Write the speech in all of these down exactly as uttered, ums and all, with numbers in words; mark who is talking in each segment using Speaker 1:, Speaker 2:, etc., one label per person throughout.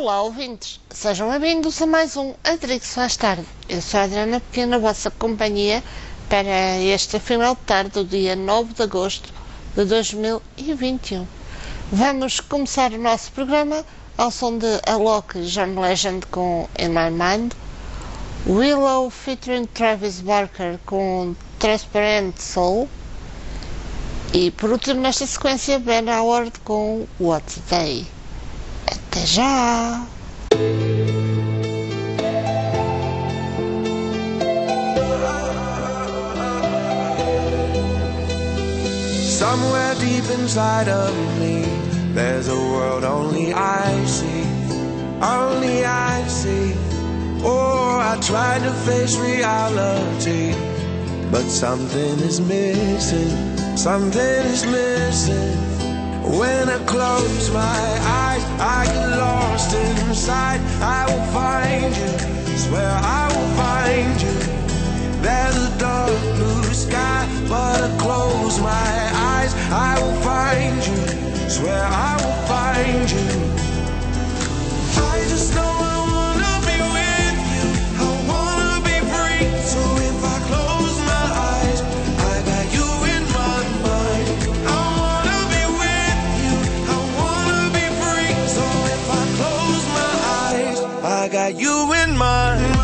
Speaker 1: Olá, ouvintes. Sejam bem-vindos a mais um Adrigo Faz Tarde. Eu sou a Adriana Pequena, a vossa companhia para este final de tarde do dia nove de agosto de dois mil e vinte e um. Vamos começar o nosso programa ao som de Alok John Legend com In My Mind, Willow featuring Travis Barker com Transparent Soul e, por último, nesta sequência, Ben Howard com What Day. Até já!
Speaker 2: Somewhere deep inside of me, there's a world only I see, only I see. Oh, I tried to face reality, but something is missing, something is missing. When I close my eyes, I get lost inside. I will find you, swear I will find you. There's a dark blue sky, but I close my eyes, I will find you, swear I will find you. I just know I wanna be with you, I wanna be free. So if I close my eyes, I got you in my mind. I wanna be with you, I wanna be free. So if I close my eyes, I got you in mind.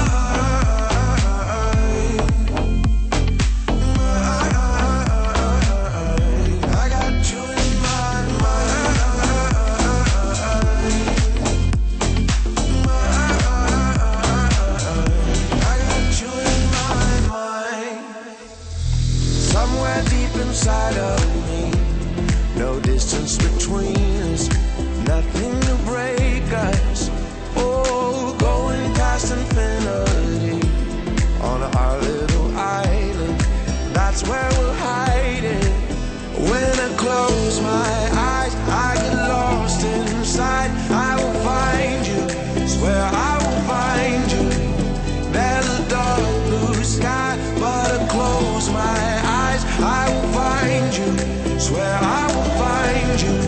Speaker 2: Inside of me, no distance between us, nothing to break us. Oh, going past infinity on our little island, that's where we'll hide it. When I close my eyes, I get lost inside. I will find you, swear I will find you. There's a dark blue sky, but I close my eyes, I will find you, swear I will find you.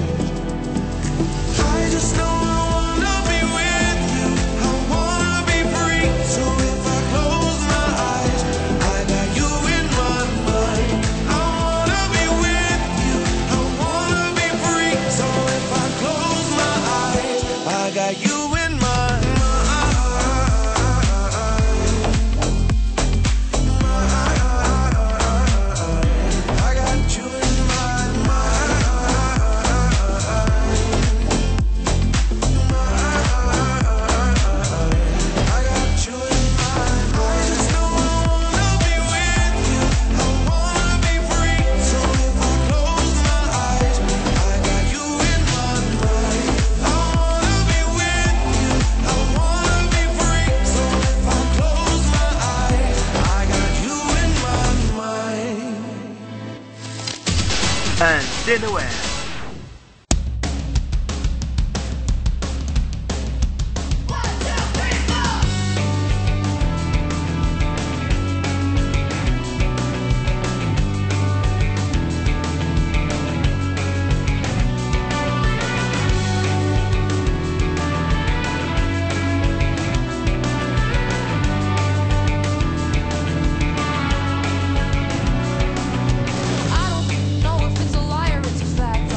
Speaker 2: I just know I wanna be with you, I wanna be free. So if I close my eyes, I got you in my mind. I wanna be with you, I wanna be free. So if I close my eyes, I got you in my mind.
Speaker 3: And Dinnerware.
Speaker 4: I don't know if it's a lie or it's a fact.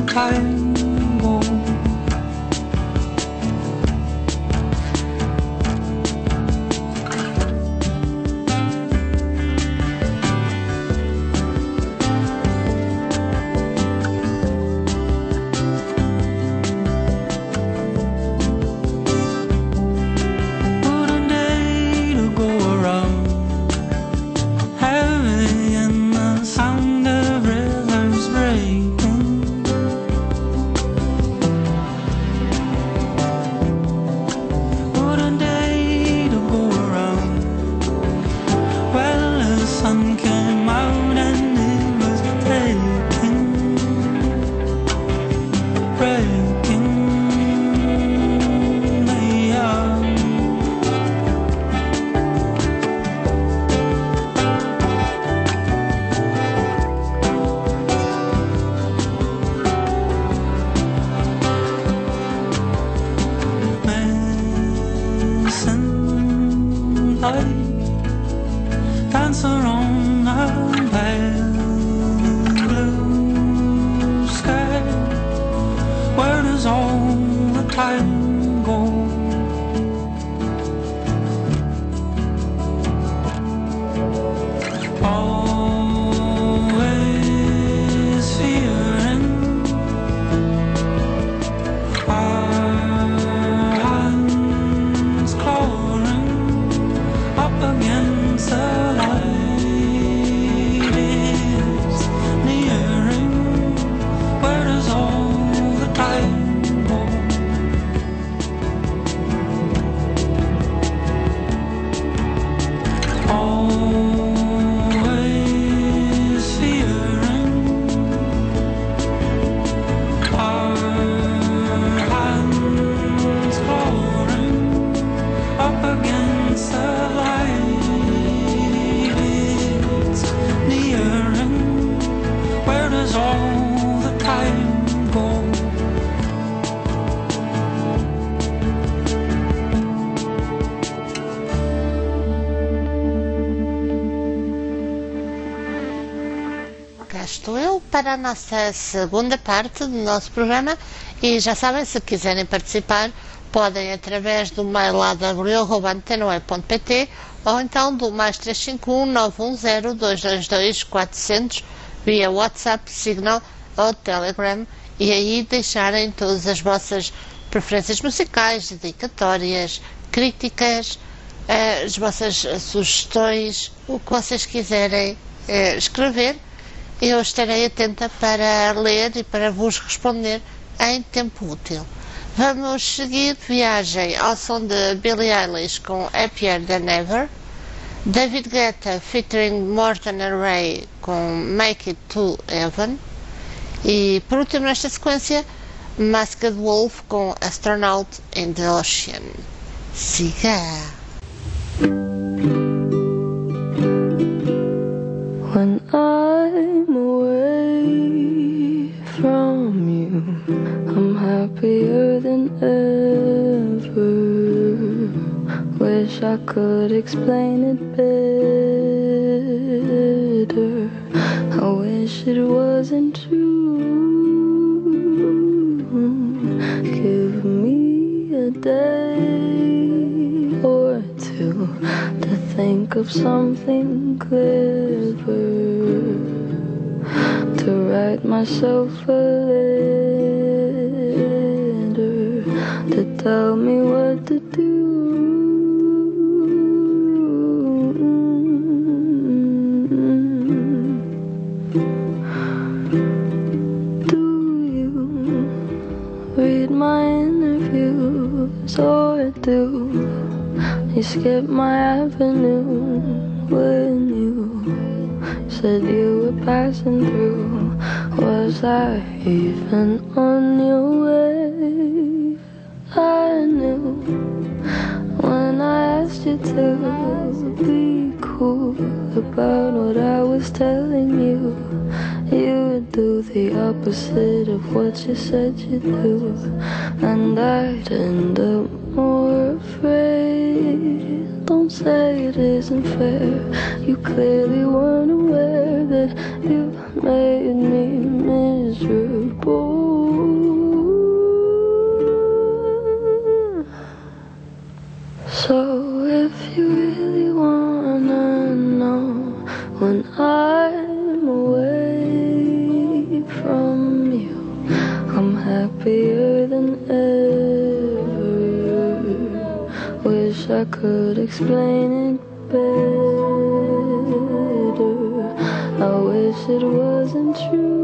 Speaker 4: time go. Dancer on a pale blue sky. Where does all the time go? Always fearing our hands clawing up against the light is nearing. Where does all the time go? Always fearing our hands clawing up against the light is nearing. Where does all the time go?
Speaker 1: Cá estou eu para a nossa segunda parte do nosso programa e já sabem, se quiserem participar podem através do mail lá w arroba antena web ponto pt ou então do mais três cinco um nove um zero dois dois dois quatro zero zero via WhatsApp, Signal ou Telegram e aí deixarem todas as vossas preferências musicais, dedicatórias, críticas, eh, as vossas eh, sugestões, o que vocês quiserem eh, escrever. Eu estarei atenta para ler e para vos responder em tempo útil. Vamos seguir viagem ao som de Billie Eilish com Happier Than Ever, David Guetta featuring Morten Array com Make It To Heaven e, por último nesta sequência, Masked Wolf com Astronaut in the Ocean. Siga!
Speaker 5: When I'm away from you, I'm happier than ever. Wish I could explain it better. I wish it wasn't true. Give me a day or two to think of something clever, to write myself a letter, to tell me what to do. Do you read my interviews or do you skip my avenue when you said you were passing through? Was I even on your wave? I knew when I asked you to be cool about what I was telling you. You would do the opposite of what you said you'd do, and I'd end up more afraid. Don't say it isn't fair. You clearly weren't aware that you made me miserable. So if you really wanna know when I'm away from you, I'm happier than ever. Wish I could explain it better. I wish it wasn't true.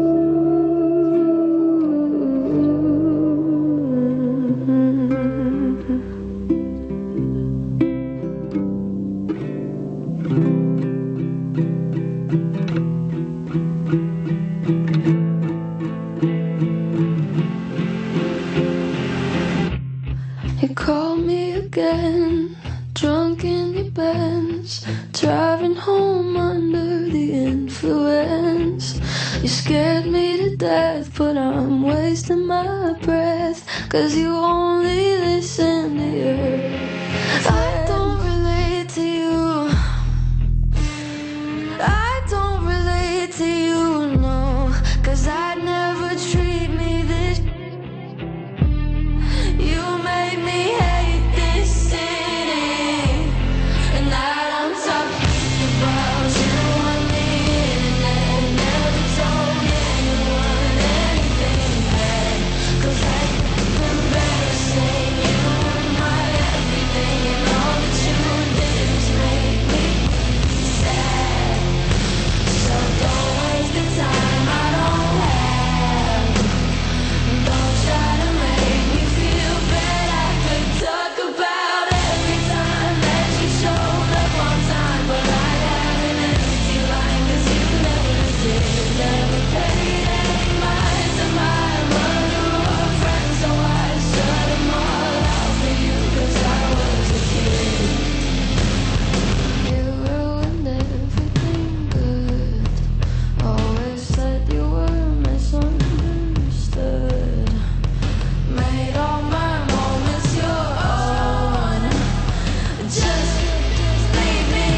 Speaker 5: You called me again, drunk in your Benz, driving home under the influence. You scared me to death, but I'm wasting my breath, 'cause you only listen to your I don't relate to you, I don't relate to you, no, 'cause I'd never treat me this. You made me hate this city, and now I'm talking about you on the internet. Never told anyone anything bad, 'cause I've been embarrassing. You were my everything, and all that you did was make me sad. So don't waste the time I don't have. Don't try to make me feel bad. I could talk about every time that you showed up on time, but I have an empty line, 'cause you never did. Never paid any mind to my mother or friends, so I shut them all out for you, 'cause I was a kid. You ruined everything good. Always said you were misunderstood. Made all my moments your own. Just leave me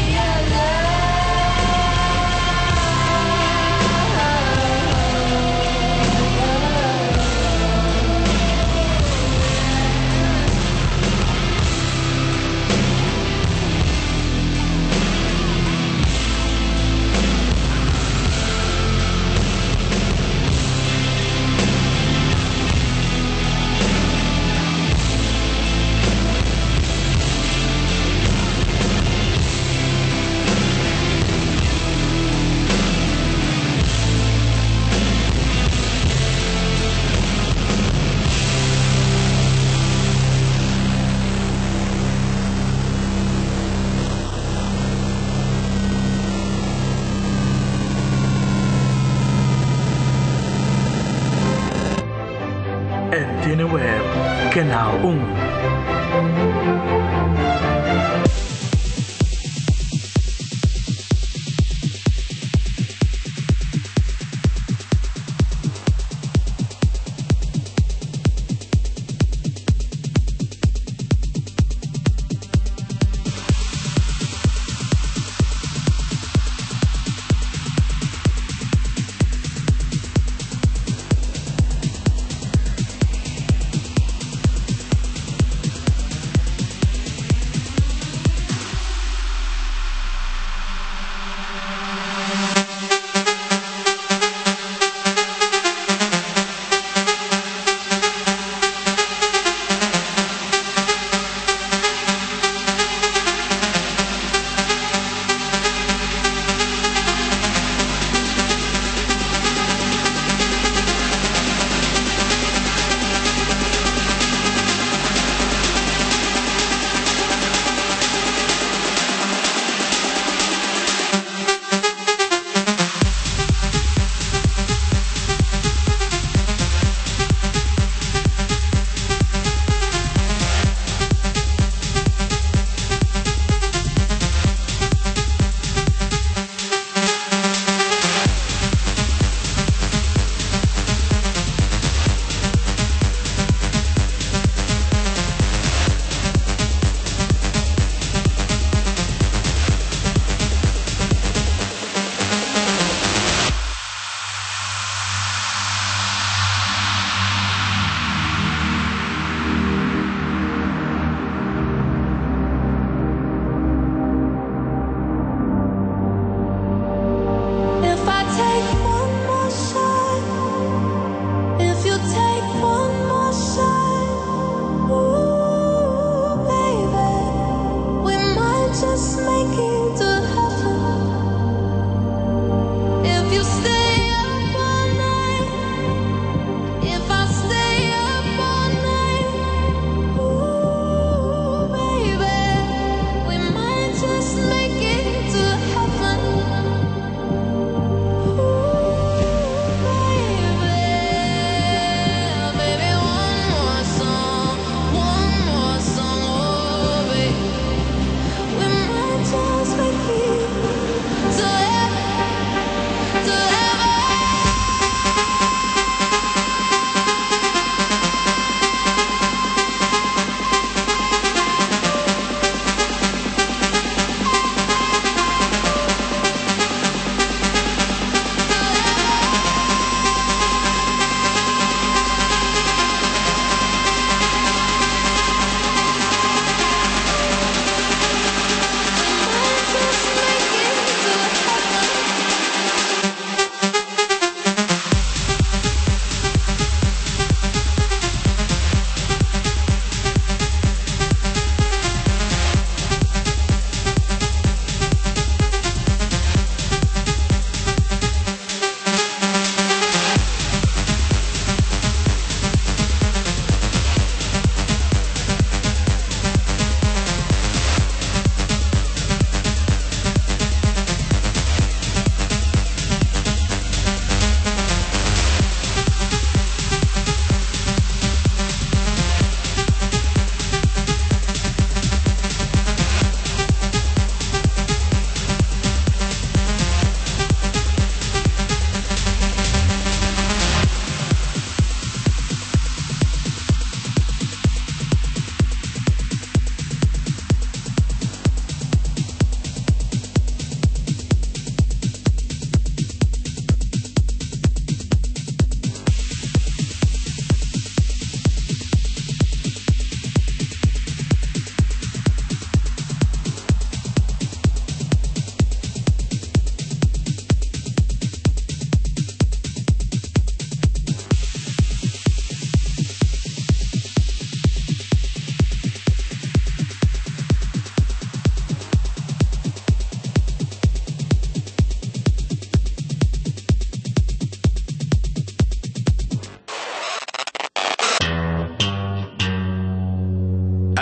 Speaker 3: En tiene web, genau um.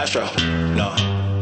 Speaker 2: That's true. No.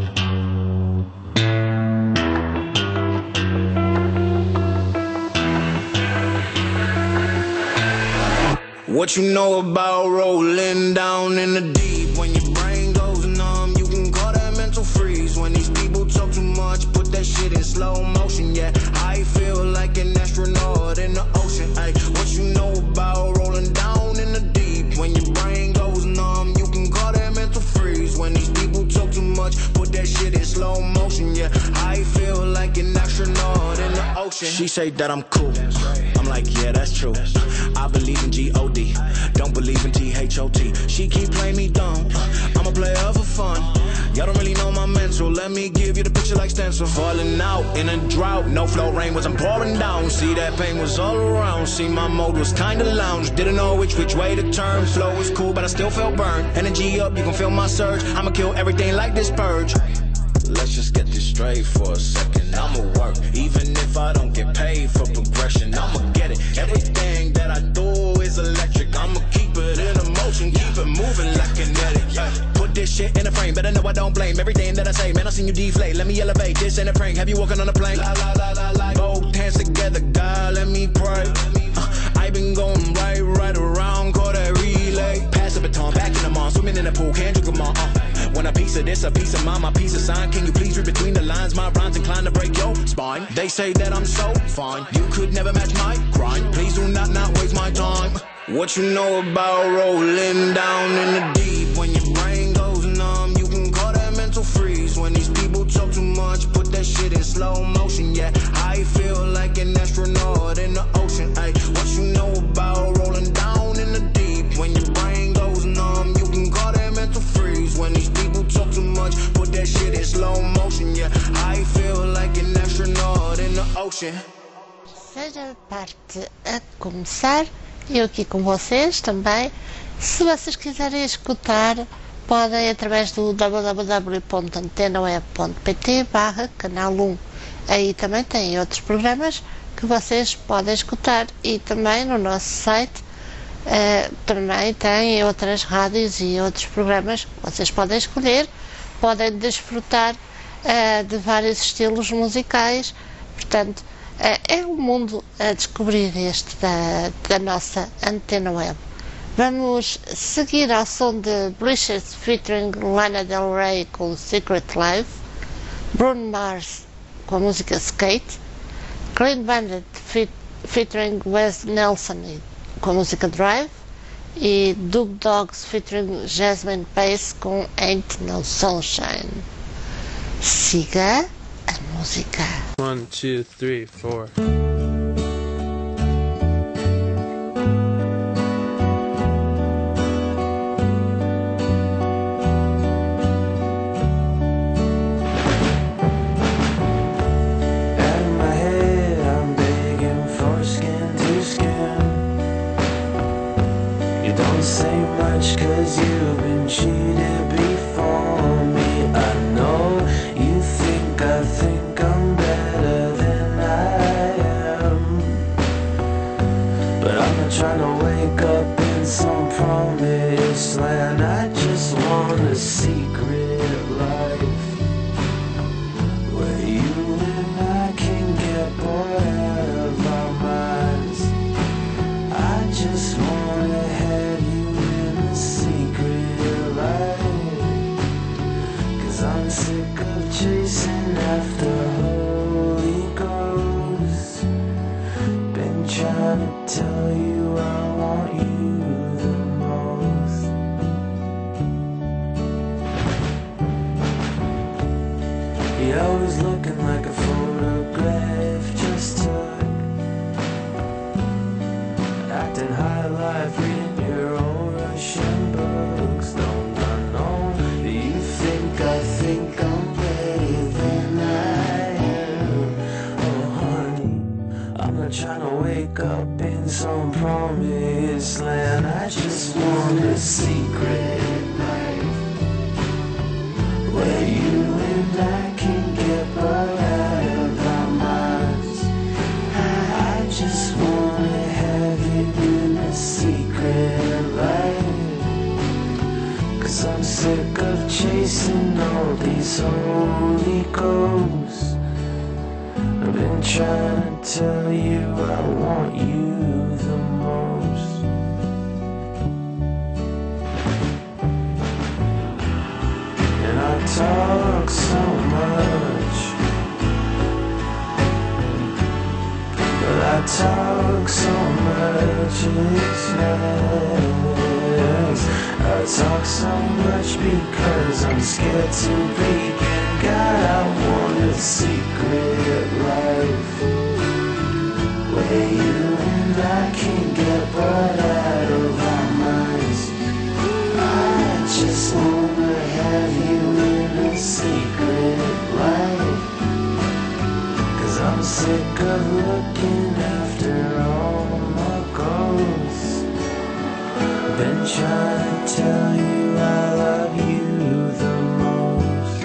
Speaker 2: What you know about rolling down in the deep? When your brain goes numb, you can call that mental freeze. When these people talk too much, put that shit in slow motion. Yeah, I feel like an astronaut in the ocean. Ay, what you know about rolling down in the deep? When your brain goes numb, you can call that mental freeze. When these people talk too much, put that shit in slow motion. Yeah, I feel like an astronaut in the ocean. She say that I'm cool. I'm like, yeah, that's true. I believe in G O D, don't believe in T H O T. She keep playing me dumb, I'm a player for fun. Y'all don't really know my mental, let me give you the picture like stencil. Falling out in a drought, no flow, rain wasn't pouring down. See that pain was all around, see my mode was kinda lounge. Didn't know which which way to turn, flow was cool but I still felt burned. Energy up, you can feel my surge, I'ma kill everything like this purge. Let's just get this straight for a second. I'ma work, even if I don't get paid for progression. I'ma get it. Everything that I do is electric. I'ma keep it in motion, keep it moving like kinetic. Yeah. Put this shit in a frame, better know I don't blame everything that I say. Man, I seen you deflate. Let me elevate. This ain't a prank. Have you walking on a plane? La la la la la. Both hands together, God, let me pray. Uh, I been going right, right around, call that relay. Pass the baton, back in the mall, swimming in the pool, can't drink them all. Uh. When a piece of this, a piece of mine, my piece of sign. Can you please read between the lines? My rhymes inclined to break your spine. They say that I'm so fine, you could never match my grind. Please do not not waste my time. What you know about rolling down in the deep? When your brain goes numb, you can call that mental freeze. When these people talk too much, put that shit in slow motion. Yeah, I feel like an astronaut in the ocean. Ay, what you know about rolling down in the deep? When your brain goes numb, you can call that mental freeze. When these people talk too much, put that shit in slow motion. Yeah, I feel like an astronaut in the ocean.
Speaker 1: Terceira parte a começar, eu aqui com vocês também. Se vocês quiserem escutar, podem através do w w w ponto antena web ponto p t barra canal um. Aí também tem outros programas que vocês podem escutar e também no nosso site uh, também tem outras rádios e outros programas que vocês podem escolher, podem desfrutar uh, de vários estilos musicais. Portanto, uh, é um mundo a descobrir este da, da nossa Antena Web. Vamos seguir ao som de Bleachers featuring Lana Del Rey com Secret Life, Bruno Mars com a música Skate, Clean Bandit fe featuring Wes Nelson com a música Drive e Doug Dogs featuring Jasmine Pace com Ain't No Sunshine. Siga a música.
Speaker 6: One, two, three, four.
Speaker 7: Cause you've been cheated before me. I know you think I think I'm better than I am, but I'm not trying to wake up in some promised land. I just want a secret life where you and I can get bored out of our minds. I just wanna have you secret life, cause I'm sick of chasing after Holy Ghost. Been trying to tell you I want you the most. You're always looking like a photograph just took, acting high life, reading your own Russian books. Don't I know that you think I think I'm better than I am? Oh honey, I'm not trying to wake up in some promised land. I just want a secret life where you and I can get bored out of our minds. I just wanna have you in a secret life, cause I'm sick of chasing all these holy ghosts. I've been trying to tell you I want you the most. And I talk so much, but I talk so much it's nice. I talk so much because I'm scared to begin. God, I want a secret life where you and I can get brought out of our minds. I just wanna have you in a secret life, 'cause I'm sick of looking after all my ghosts. Been trying to tell you I love you the most.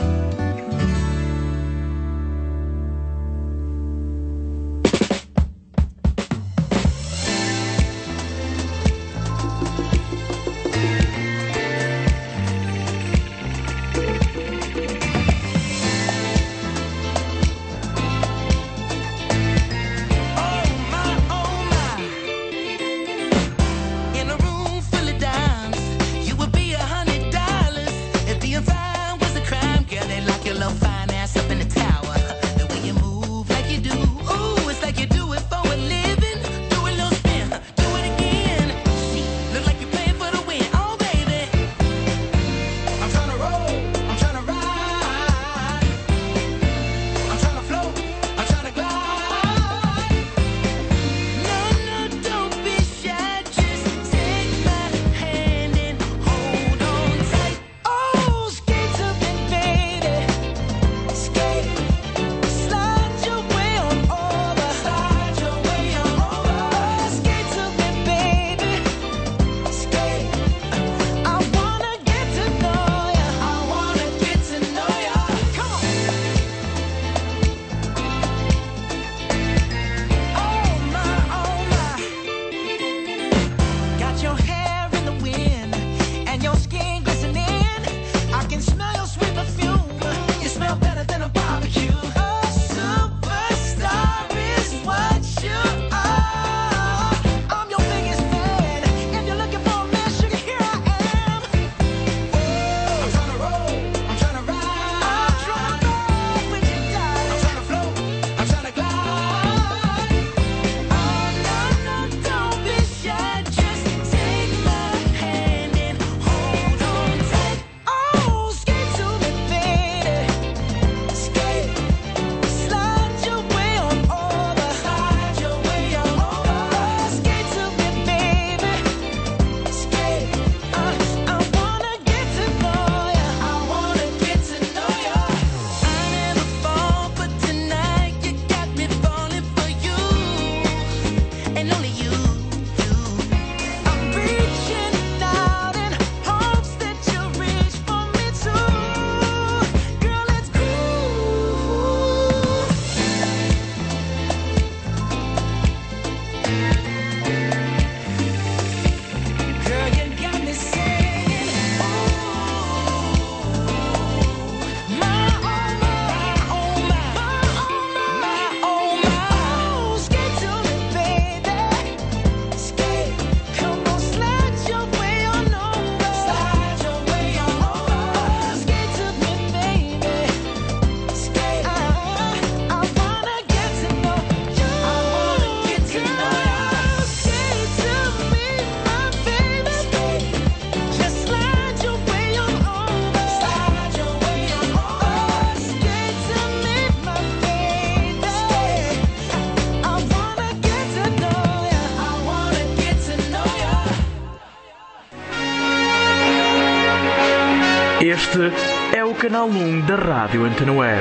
Speaker 3: Este é o canal um da Rádio Antena Web.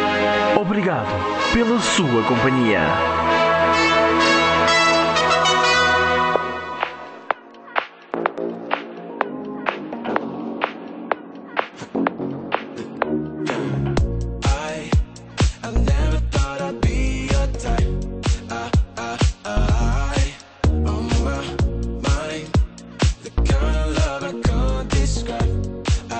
Speaker 3: Obrigado pela sua companhia.
Speaker 2: I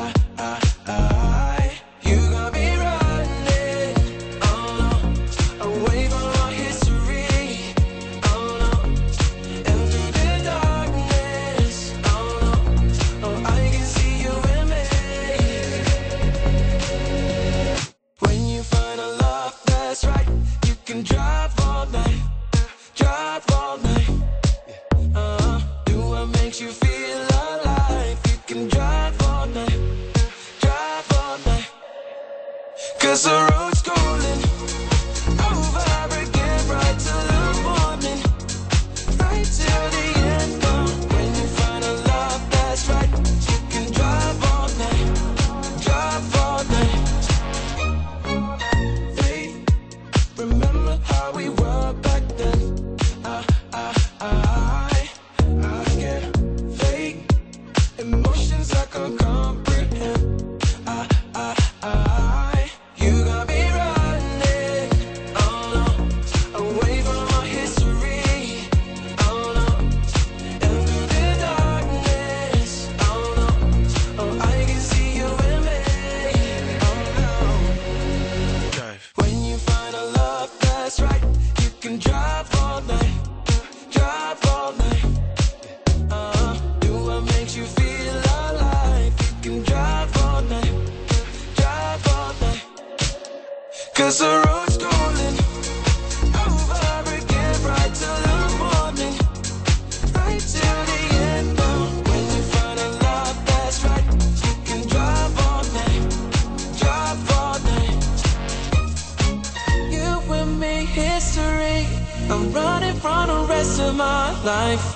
Speaker 2: life.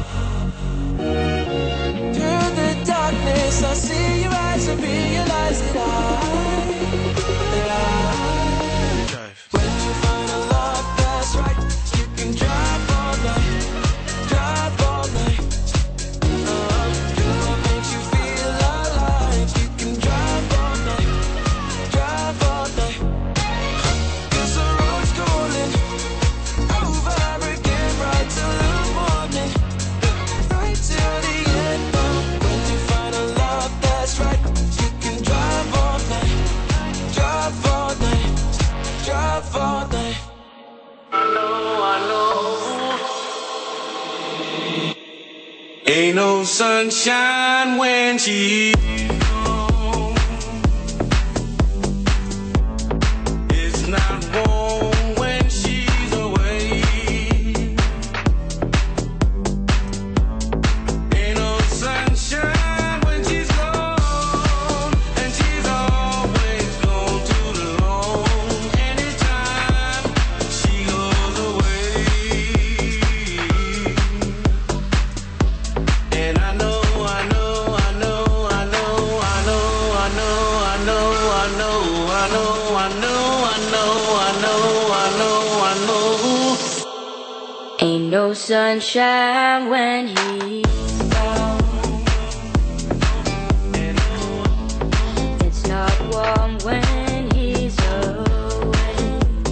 Speaker 2: Through the darkness, I see your eyes and realize that I, that I drive. When you find a love that's right, you can drive all night, drive all night. Uh, do what makes you feel alive. You can drive all night, drive all night. 'Cause the road's calling over again, right till the morning, right till the end. When you find a love that's right, you can drive all night, drive all night, drive all night. I know, I know. Ain't no sunshine when she's gone. It's not warm when she's away. Ain't no sunshine when she's gone, and she's always gone too long. Anytime she goes away, and I know, I know, I know, I know, I know, I know, I know, I know, I know, I know, I know, I know, I know, I know.
Speaker 5: Ain't no sunshine when he's gone. It's not warm when he's away.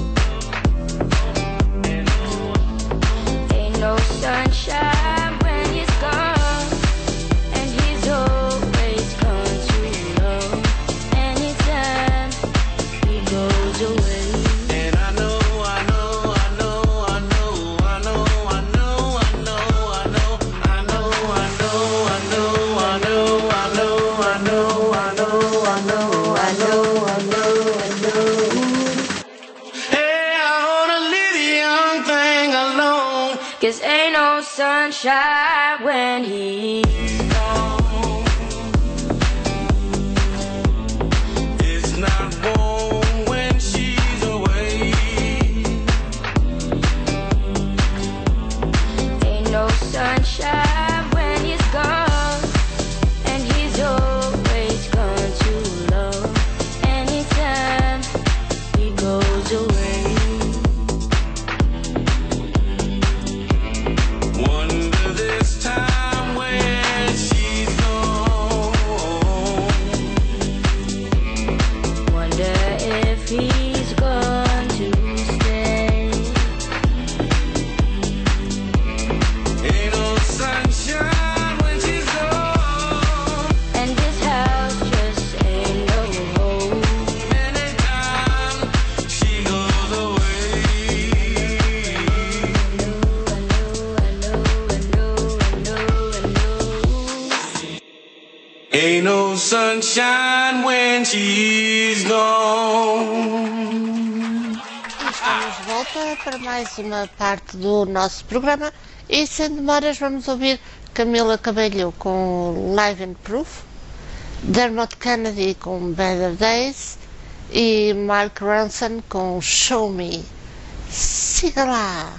Speaker 5: Ain't no sunshine when he's gone, and he's always gone too long. Anytime he goes away.
Speaker 2: And I know, I know, I know, I know, I know, I know, I know, I know, I know, I know, I know, I know, I know, I know, I know, I know, I know, I know, I know. Hey, I wanna leave the young thing alone.
Speaker 5: 'Cause ain't no sunshine when he's gone.
Speaker 2: It's not warm when she's away.
Speaker 5: Ain't no sunshine when he's gone, and he's always gone too long. Anytime he goes away.
Speaker 2: Wonder this time when she's gone.
Speaker 5: Wonder if he's gone to stay.
Speaker 2: Ain't no sunshine when she's gone.
Speaker 5: And this house just ain't no home.
Speaker 2: Anytime she goes away.
Speaker 5: I know, I know, I know, I know, I know.
Speaker 2: Ain't no sunshine when she's gone.
Speaker 1: Estamos de volta para mais uma parte do nosso programa e sem demoras vamos ouvir Camila Cabello com Live and Proof, Dermot Kennedy com Better Days e Mark Ronson com Show Me. Siga lá!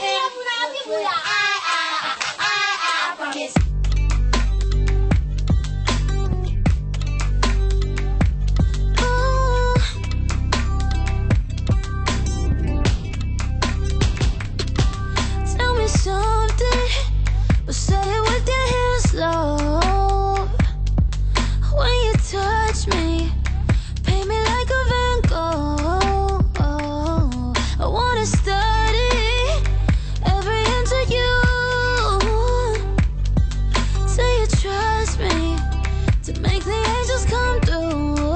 Speaker 5: Tell me something, but say it with your hands low. When you touch me, paint me like a Van Gogh. I wanna study every inch of you. Say you trust me to make the angels come through.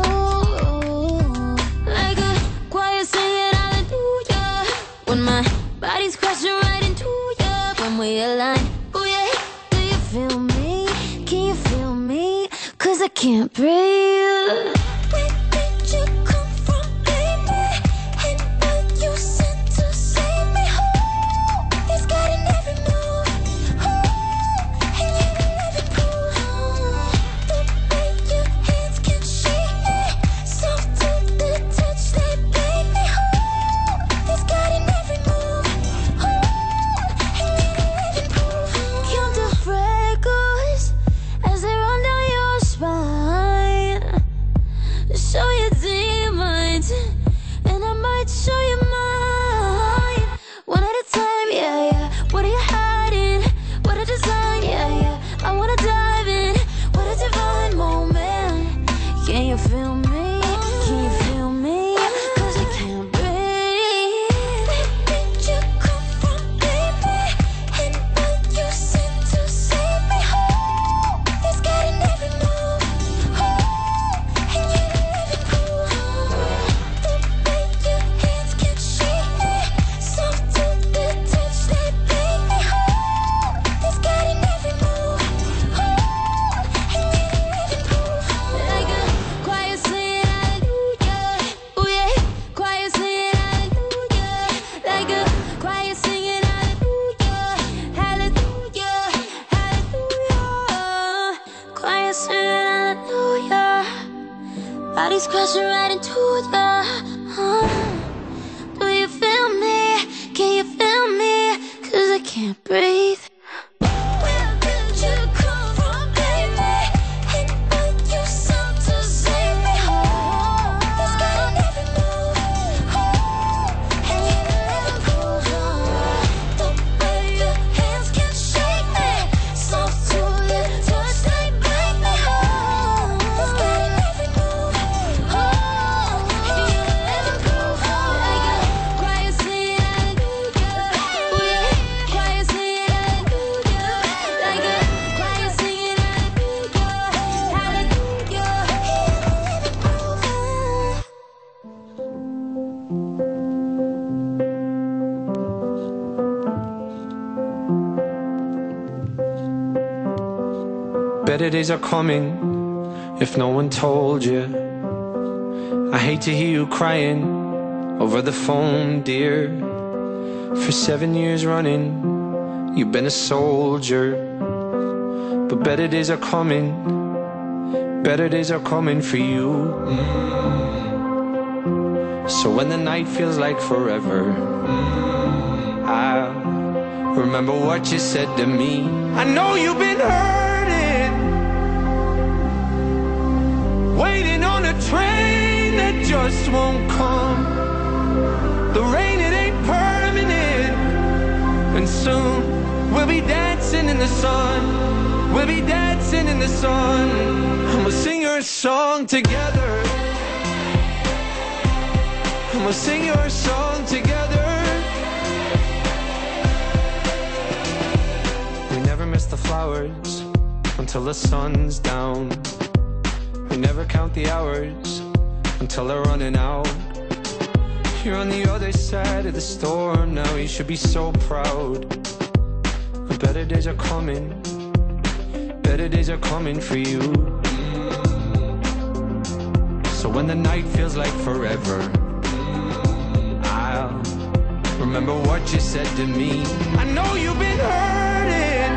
Speaker 5: Like a choir singing hallelujah, when my body's crashing right into ya. When we align, oh yeah, do you feel me? Can you feel me? 'Cause I can't breathe. Where did you come from, baby? And were you sent to save me? Oh, he's got an every move. Oh, and you can never prove. Oh, the way your hands can shake me, soft to the touch, they make me. Oh, he's got an every move. Oh, and you can never prove. body's crashing right into ya. Uh, do you feel me? Can you feel me? Cause I can't breathe. Where did you come from, baby? And are you sent to save me? This guy on every move, and you never cool. The way your hands can shake me, soft to the touch, they break me. This guy on every move, and you never cool. Like a quiet scene, quiet scene, like a quiet scene, hallelujah.
Speaker 7: Better days are coming if no one told you. I hate to hear you crying over the phone, dear. For seven years running, you've been a soldier. But better days are coming, better days are coming for you. Mm. So when the night feels like forever, mm, I'll remember what you said to me. I know you've been hurting, waiting on a train that just won't come. The rain, it ain't permanent, and soon we'll be dancing in the sun. We'll be dancing in the sun, and we'll sing your song together. And we'll sing your song together. We never miss the flowers until the sun's down. We never count the hours until they're running out. You're on the other side of the storm now, you should be so proud. The better days are coming, better days are coming for you. So when the night feels like forever, I'll remember what you said to me. I know you've been hurting,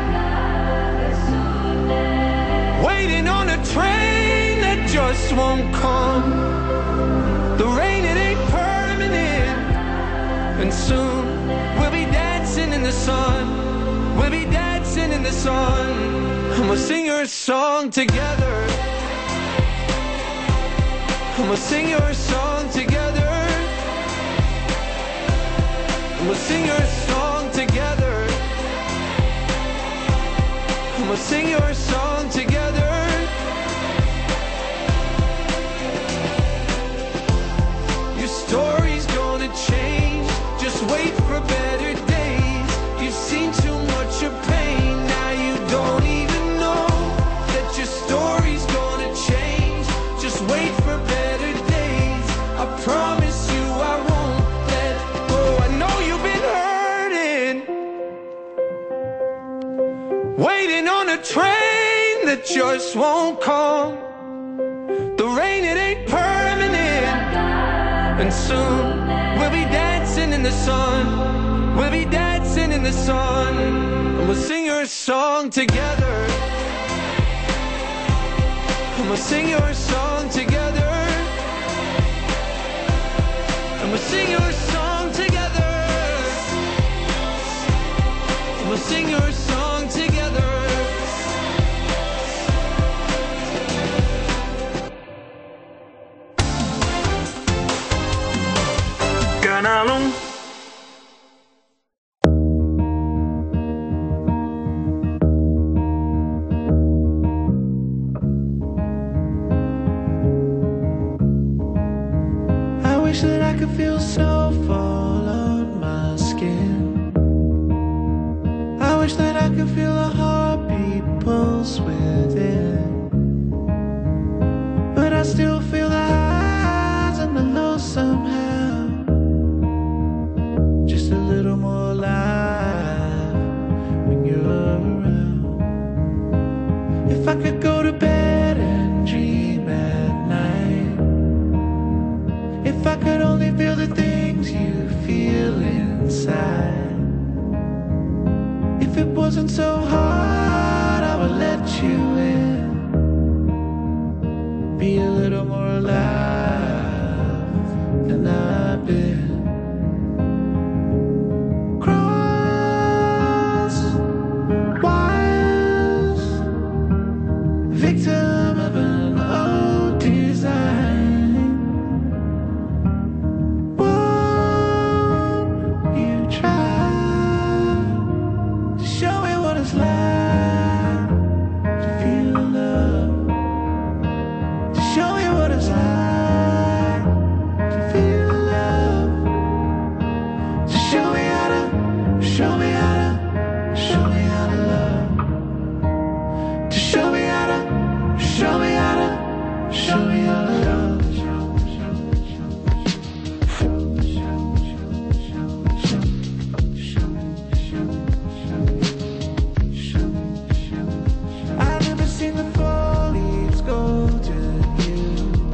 Speaker 7: waiting on a train that just won't come. The rain, it ain't permanent, and soon we'll be dancing in the sun. We'll be dancing in the sun, and we'll sing your song together. And we'll sing your song together. And we'll sing your song together. And we'll sing your song together. Your story's gonna change, just wait for better days. You've seen too much of pain, now you don't even know that your story's gonna change. Just wait for better days, I promise you I won't let go. I know you've been hurting, waiting on a train that just won't come. The rain, it ain't permanent, and soon we'll be dancing in the sun. We'll be dancing in the sun, and we'll sing your song together. And we'll sing your song together. And we'll sing your song together. And we'll sing your song together.
Speaker 3: Canal um.
Speaker 7: I wish that I could feel snow fall on my skin. I wish that I could feel a heartbeat pulse within. But I still feel the highs and the lows somehow. Just a little more alive when you're around. If I could go to bed and dream at night, if I could only feel the things you feel inside. If it wasn't so hard, I would let you in. Be a little more alive.
Speaker 2: to show me how to, show me how to, show me how to love. I've never seen the fall leaves go to you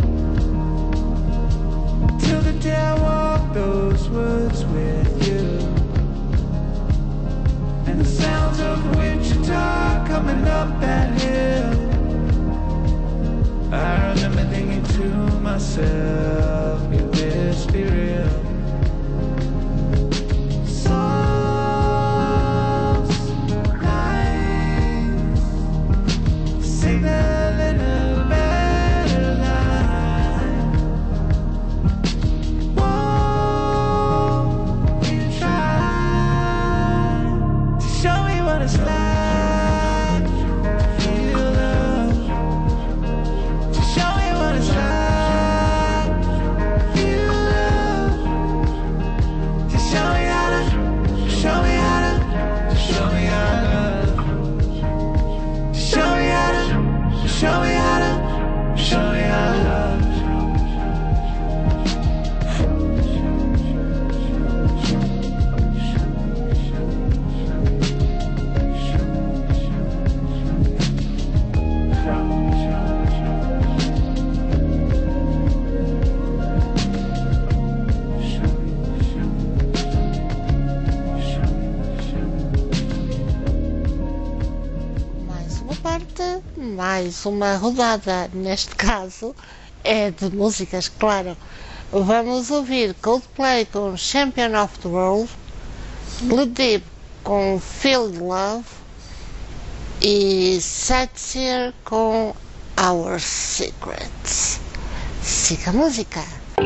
Speaker 2: till the day I walk those woods with you, and the sounds of Wichita coming up that hill. I remember thinking to myself, could this be real? Songs, lines, signal in a better life. Won't you try to show me what it's like to feel love? To show me what it's like to feel love. To show me how to, show me how to, to show me how to love. To show me how to, show me how to, show me how to love.
Speaker 1: Mais uma parte, mais uma rodada. Neste caso é de músicas, claro. Vamos ouvir Coldplay com Champion of the World, Le Deep com Feel Love e Satire com Our Secrets. Siga a música.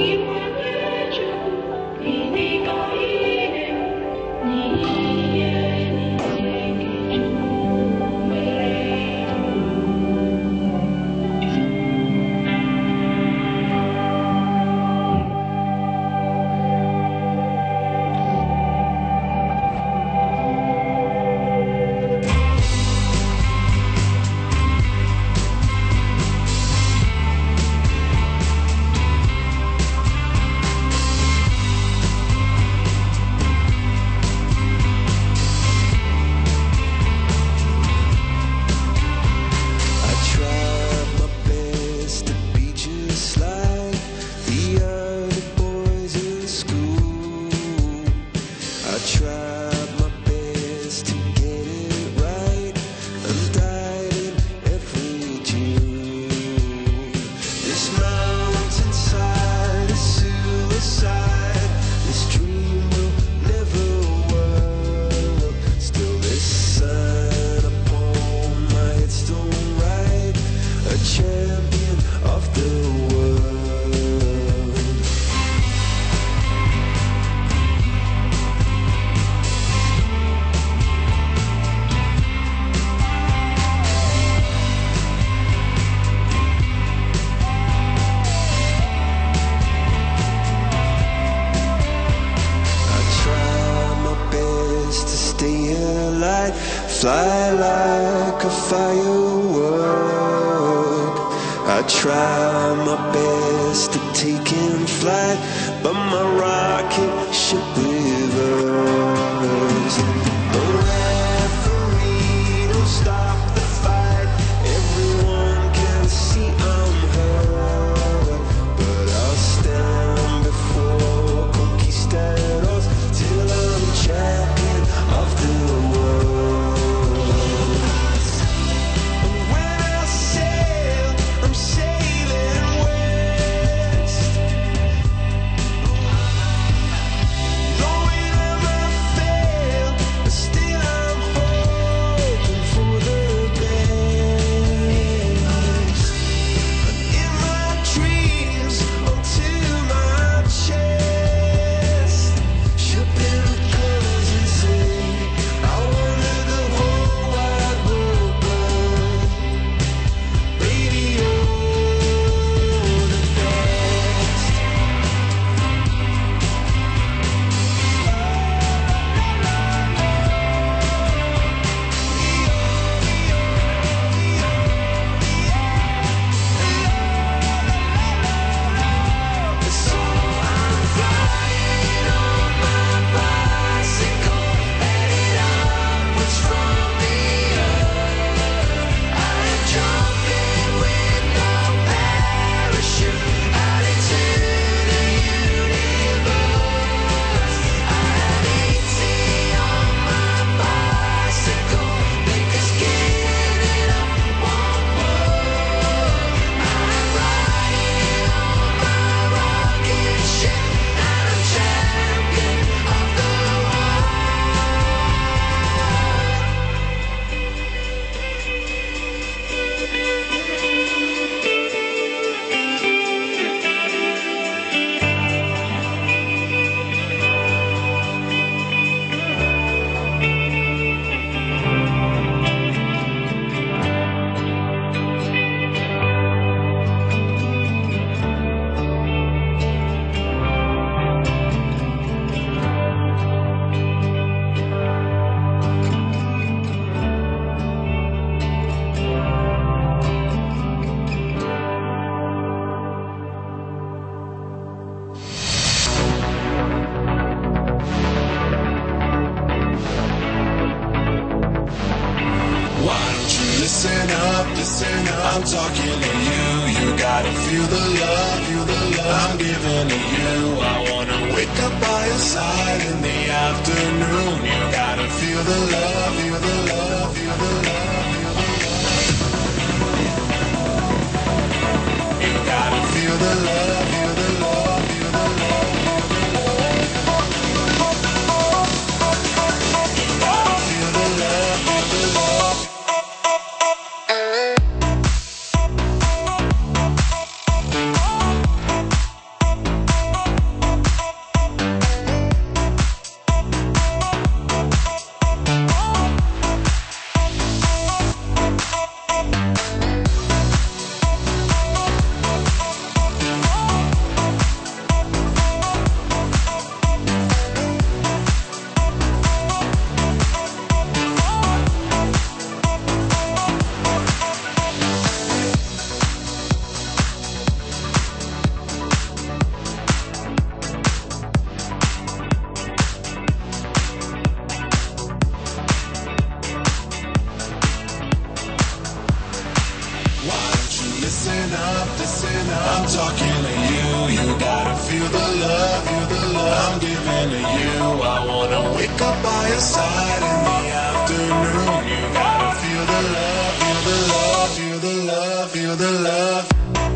Speaker 2: I tried my best to be just like the other boys in school. I tried my best to get it right. I'm dying every June. This mountainside is suicide. This dream will never work. Still this sign upon my headstone right, a champion of the world. I try my best to stay alive, fly like a firework. I try my best to take in flight, but my rocket ship reversed. The referee don't stop the fight. Everyone can see I'm hurt, but I'll stand before conquistadors till I'm champion of the world. When I sail, I'm sailing west, going ever listen up, listen up. I'm talking to you. You gotta feel the love, feel the love I'm giving to you. I wanna wake up by your side in the afternoon. You gotta feel the love, feel the love, feel the love, feel the love. You gotta feel the love, feel the love, feel the love. You gotta feel the love, feel the love. Listen up, listen up. I'm talking to you. You gotta feel the love, feel the love I'm giving to you. I wanna wake up by your side in the afternoon. You gotta feel the love, feel the love, feel the love, feel the love.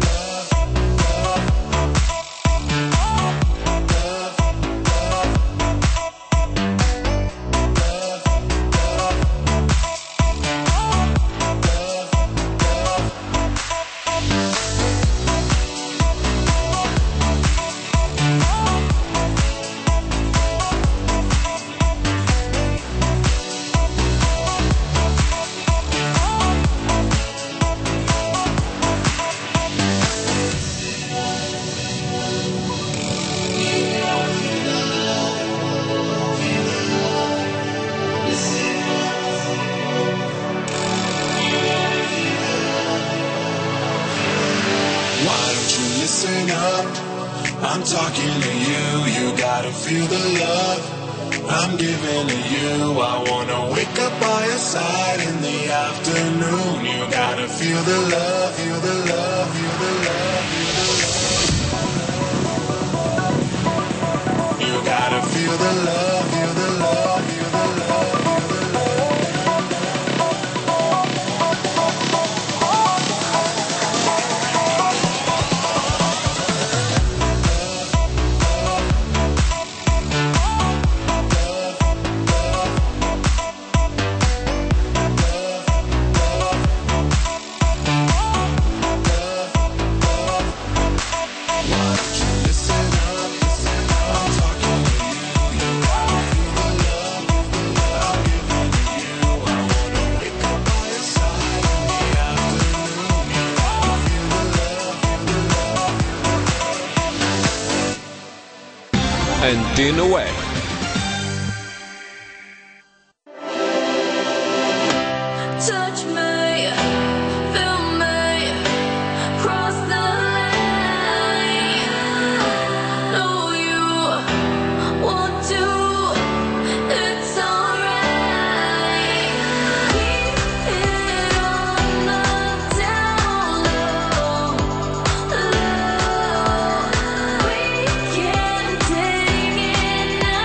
Speaker 2: Listen up, I'm talking to you. You gotta feel the love I'm giving to you. I wanna wake up by your side in the afternoon. You gotta feel the love, feel the love, feel the love, feel the love. You gotta feel the love, feel the love, feel the love, feel the love.
Speaker 8: Antenna Web.
Speaker 5: Touch me, feel me, cross the line. Know you want to, it's alright. Keep it on the down low, low. We can take it now.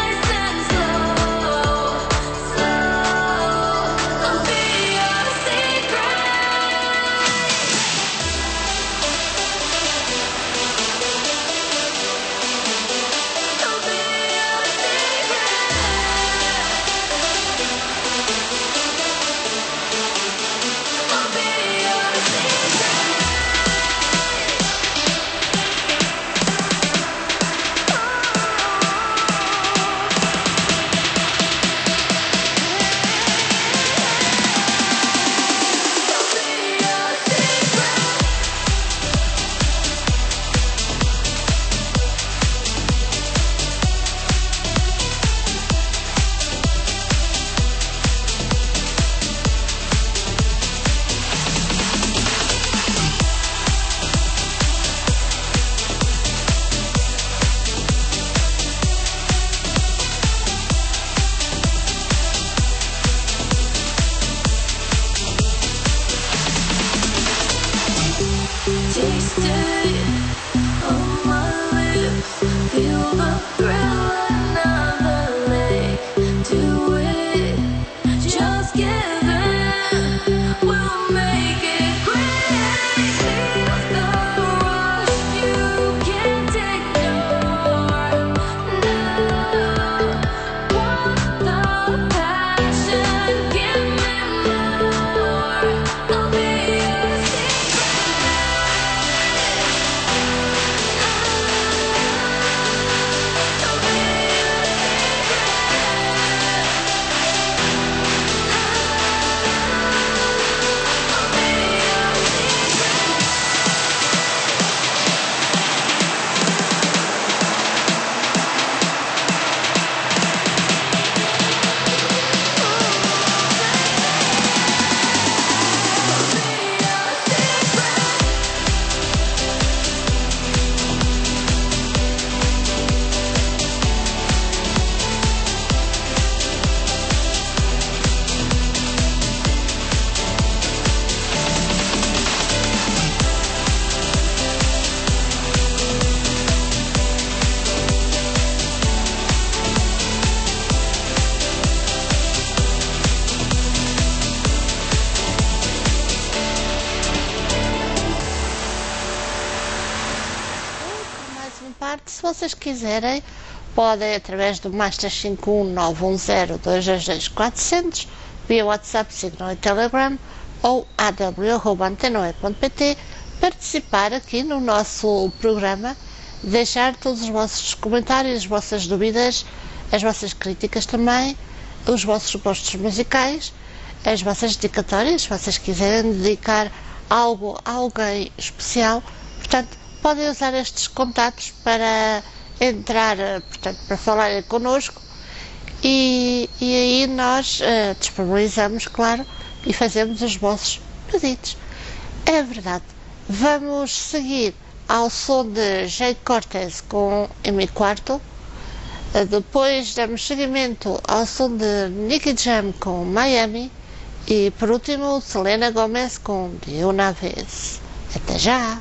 Speaker 1: parte. Se vocês quiserem, podem através do mais três cinco um nove um zero dois dois dois quatro zero zero, via WhatsApp, Signal e Telegram, ou a w arroba antena web ponto p t, participar aqui no nosso programa, deixar todos os vossos comentários, as vossas dúvidas, as vossas críticas também, os vossos gostos musicais, as vossas dedicatórias, se vocês quiserem dedicar algo a alguém especial. Portanto, podem usar estes contatos para entrar, portanto, para falarem connosco, e, e aí nós uh, disponibilizamos, claro, e fazemos os vossos pedidos. É verdade. Vamos seguir ao som de Jay Cortez com M Quarto. Uh, depois damos seguimento ao som de Nicky Jam com Miami. E por último, Selena Gomez com De Una Vez. Até já!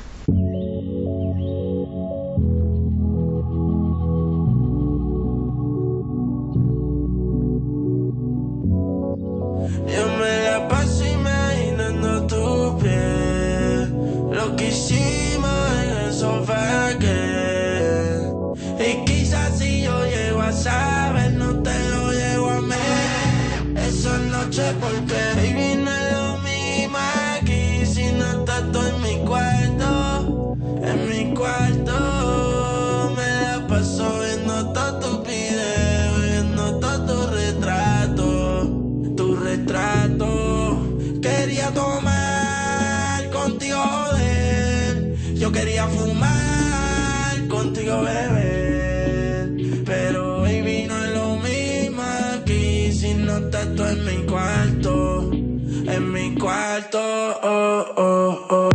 Speaker 7: Yo me la paso imaginando tu piel, lo que hicimos en el sofá aquel. Y quizás si yo llego a saber, no te lo llego a mí. Esa noche porque baby no es lo mismo aquí, si no estás tú en mi cuarto, en mi cuarto. Me la paso viendo todos tus videos, viendo todos tus retratos, tu retrato. Quería tomar contigo, joder. Yo quería fumar contigo, beber. Pero baby no es lo mismo aquí, si no estás tú en mi cuarto, en mi cuarto. Oh, oh, oh.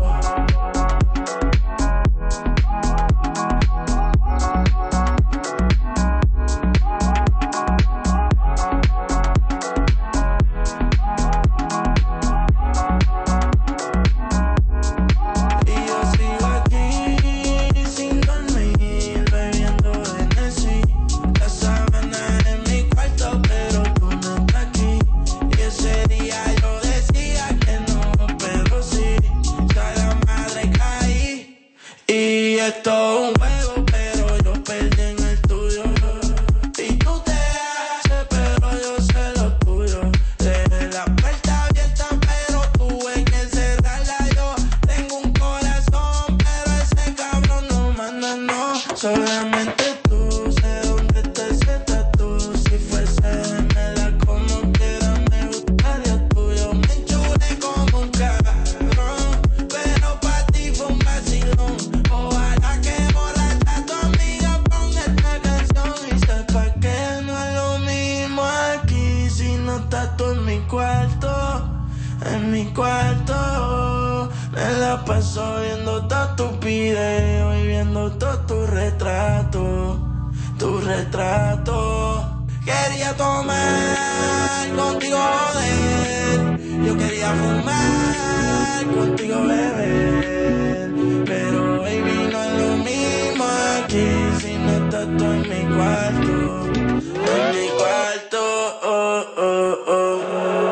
Speaker 7: Esto es un juego, pero yo perdí en el tuyo. Y tú te haces, pero yo sé lo tuyo. Dejé la puerta abierta, pero tuve que cerrarla yo. Tengo un corazón, pero ese cabrón no manda, no. Solamente tú, sé dónde te sientas tú. Si fuese gemela como quiera, me gustaría tuyo. Me enchulé como un cabrón, pero pa' ti fue un vacilón. Ojalá que borracha tu amiga ponga esta canción y sepa que no es lo mismo aquí, si no estás tú en mi cuarto, en mi cuarto. Me la paso viendo todos tus videos y viendo todos tus retratos, tu retrato. Quería tomar contigo, joder. Yo quería fumar contigo, beber. Pero baby no es lo mismo aquí, si no estás tú en mi cuarto, en mi cuarto. Oh, oh, oh.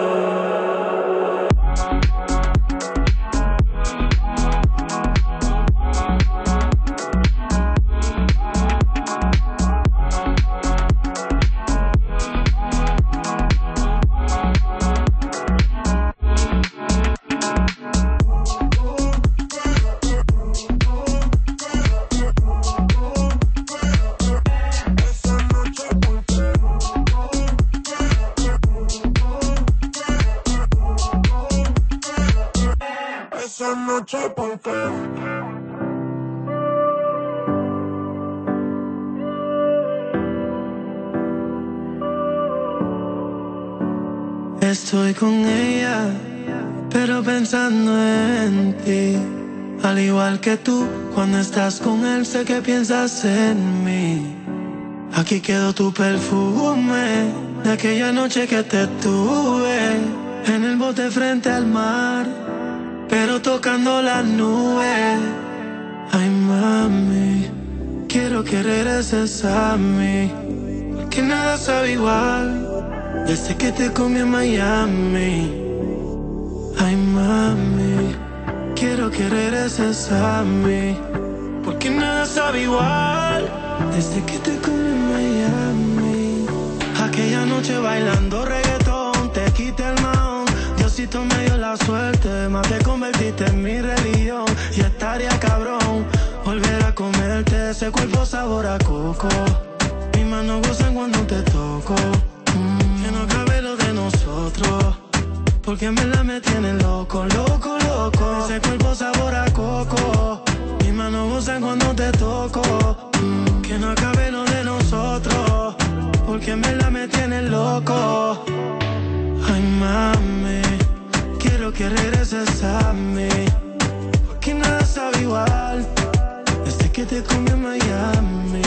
Speaker 7: Esa noche porque estoy con ella, pero pensando en ti. Al igual que tú, cuando estás con él sé que piensas en mí. Aquí quedó tu perfume de aquella noche que te tuve en el bote frente al mar, pero tocando las nubes. Ay mami, quiero que regreses a mí, porque nada sabe igual desde que te comí en Miami. Ay mami, quiero que regreses a mí, porque nada sabe igual. Desde que te comí en Miami, aquella noche bailando reggaetón, te quité el maón. Diosito me dio la suerte, más te convertiste en mi religión. Y estaría cabrón volver a comerte ese cuerpo sabor a coco. Mis manos gozan cuando te toco. Mm, que no cabe lo de nosotros, porque en verdad me tiene loco, loco, loco. Ese cuerpo sabor a coco. Mis manos gozan cuando te toco. Mm, que no acabe lo de nosotros, porque en verdad me tiene loco. Ay, mami, quiero que regreses a mí, porque nada sabe igual desde que te comí en Miami.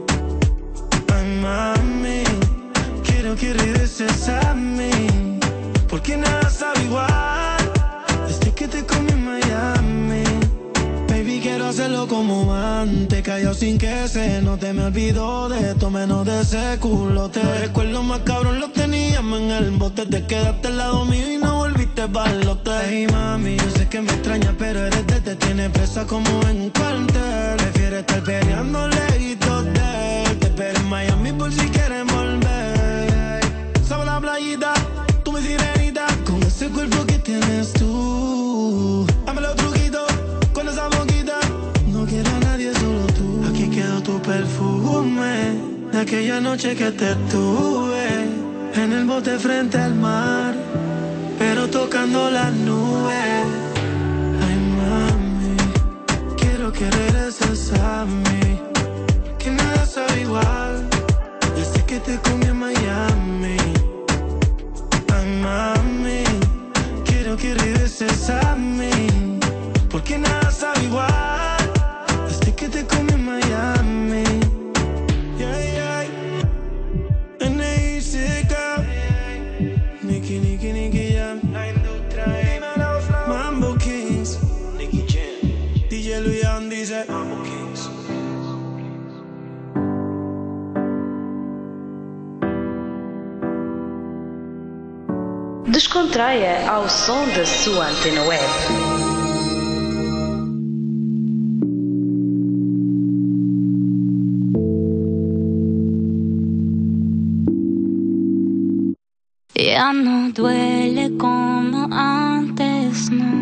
Speaker 7: Ay, mami, quiero que regreses a mí, porque nada sabe igual desde que te comí en Miami. Baby, quiero hacerlo como antes, callado sin que se note. Me olvido de esto, menos de ese culote. Recuerdo más cabrón, lo teníamos en el bote. Te quedaste al lado mío y no volviste pa'lote. Hey, mami, yo sé que me extrañas, pero eres de te tiene presa como en un cuartel. Prefiero estar peleando lejitos de él. Te espero en Miami por si quieres volver. Sobre la playita, tú mi sirenita, con ese cuerpo que tienes tú. Dame los truquitos con esa boquita. No quiero a nadie, solo tú. Aquí quedó tu perfume de aquella noche que te tuve en el bote frente al mar, pero tocando las nubes. Ay, mami, quiero que regreses a mí, que nada sabe igual desde que te comí en Miami. Ay, mami, quiero que regreses a mí, porque nada sabe igual desde que te comí en Miami. Yeah, yeah. N I C K, Nicky, Nicky, Nicky Jam, Mambo Kings, Nicky Jam, D J Luyan dice Mambo Kings.
Speaker 9: Descontraia ao som da sua antena web.
Speaker 10: Ya no duele como antes, no.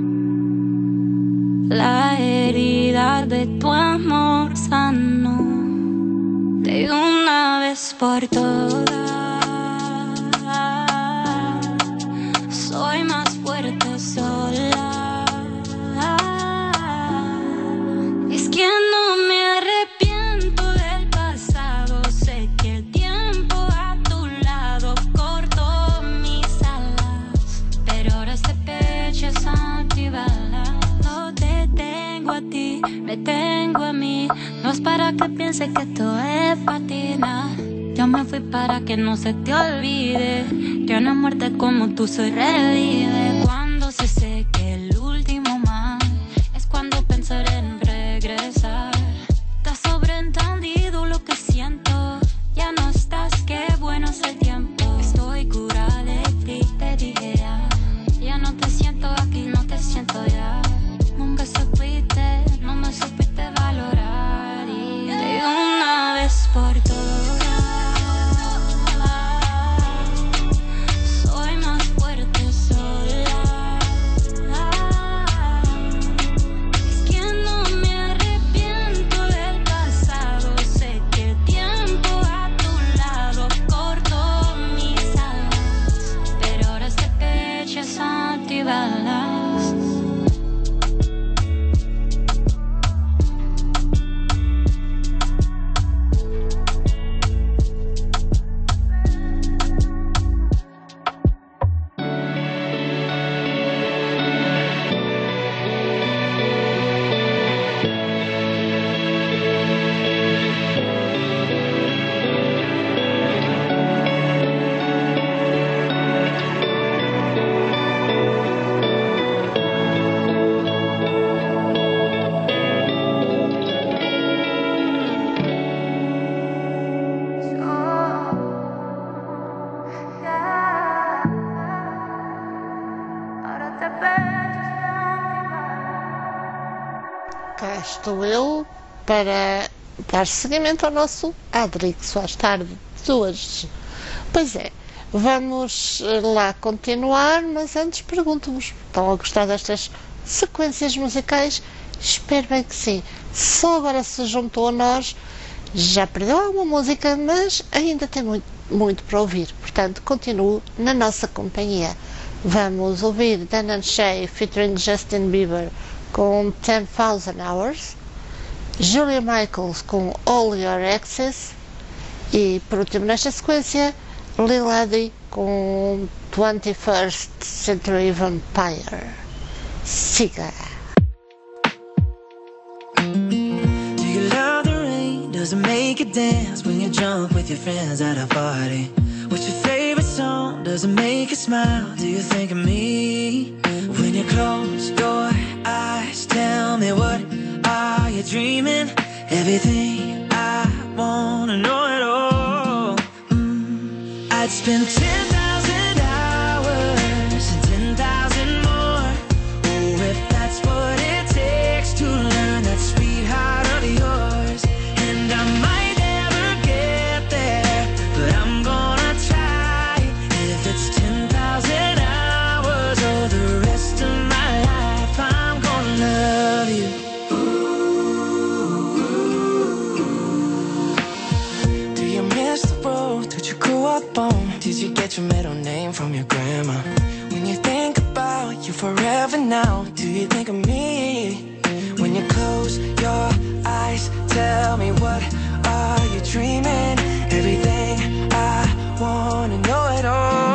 Speaker 10: La herida de tu amor sanó de una vez por todas. Soy más fuerte sola. Es que no me arrepiento del pasado. Sé que el tiempo a tu lado cortó mis alas, pero ahora este pecho es antibalas. No te tengo a ti, me tengo a mí. No es para que piense que esto es patina. Yo me fui para que no se te olvide que una muerte como tú soy revive. Cuando se seque el último mar, es cuando pensaré en regresar. Te has sobreentendido lo que siento. Ya no estás, qué bueno es el tiempo. Estoy curada de ti, te dije ya. Ya no te siento aquí, no te siento ya. Nunca supiste, no me supiste valorar. Y de una vez por todas soy más fuerte sola.
Speaker 1: cá estou eu para dar seguimento ao nosso Adrix Faz Tarde de hoje. Pois é, vamos lá continuar, mas antes pergunto-vos, estão a gostar destas sequências musicais? Espero bem que sim. Só agora se juntou a nós, já perdeu alguma música, mas ainda tem muito, muito para ouvir, portanto continuo na nossa companhia. Vamos ouvir Dan and Shay featuring Justin Bieber com ten thousand hours, Julia Michaels com All Your Exes e, por último nesta sequência, Lil Adi com twenty-first Century Vampire. Siga!
Speaker 11: Do you love the rain? Does it make you dance when you jump with your friends at a party? What's your favorite song? Does it make you smile? Do you think of me? When you close your eyes, tell me, what are you dreaming? Everything I wanna know it all. mm. I'd spend ten thousand hours and ten thousand more. Oh, if that's what it takes to learn that sweetheart of yours. And I might never get there, but I'm gonna try. If it's ten thousand hours or the rest of my life, I'm gonna love you. Do you miss the road that you grew up on? Did you get your middle name from your grandma? When you think about you forever now, do you think of me? When you close your eyes, tell me, what are you dreaming? Everything I wanna know it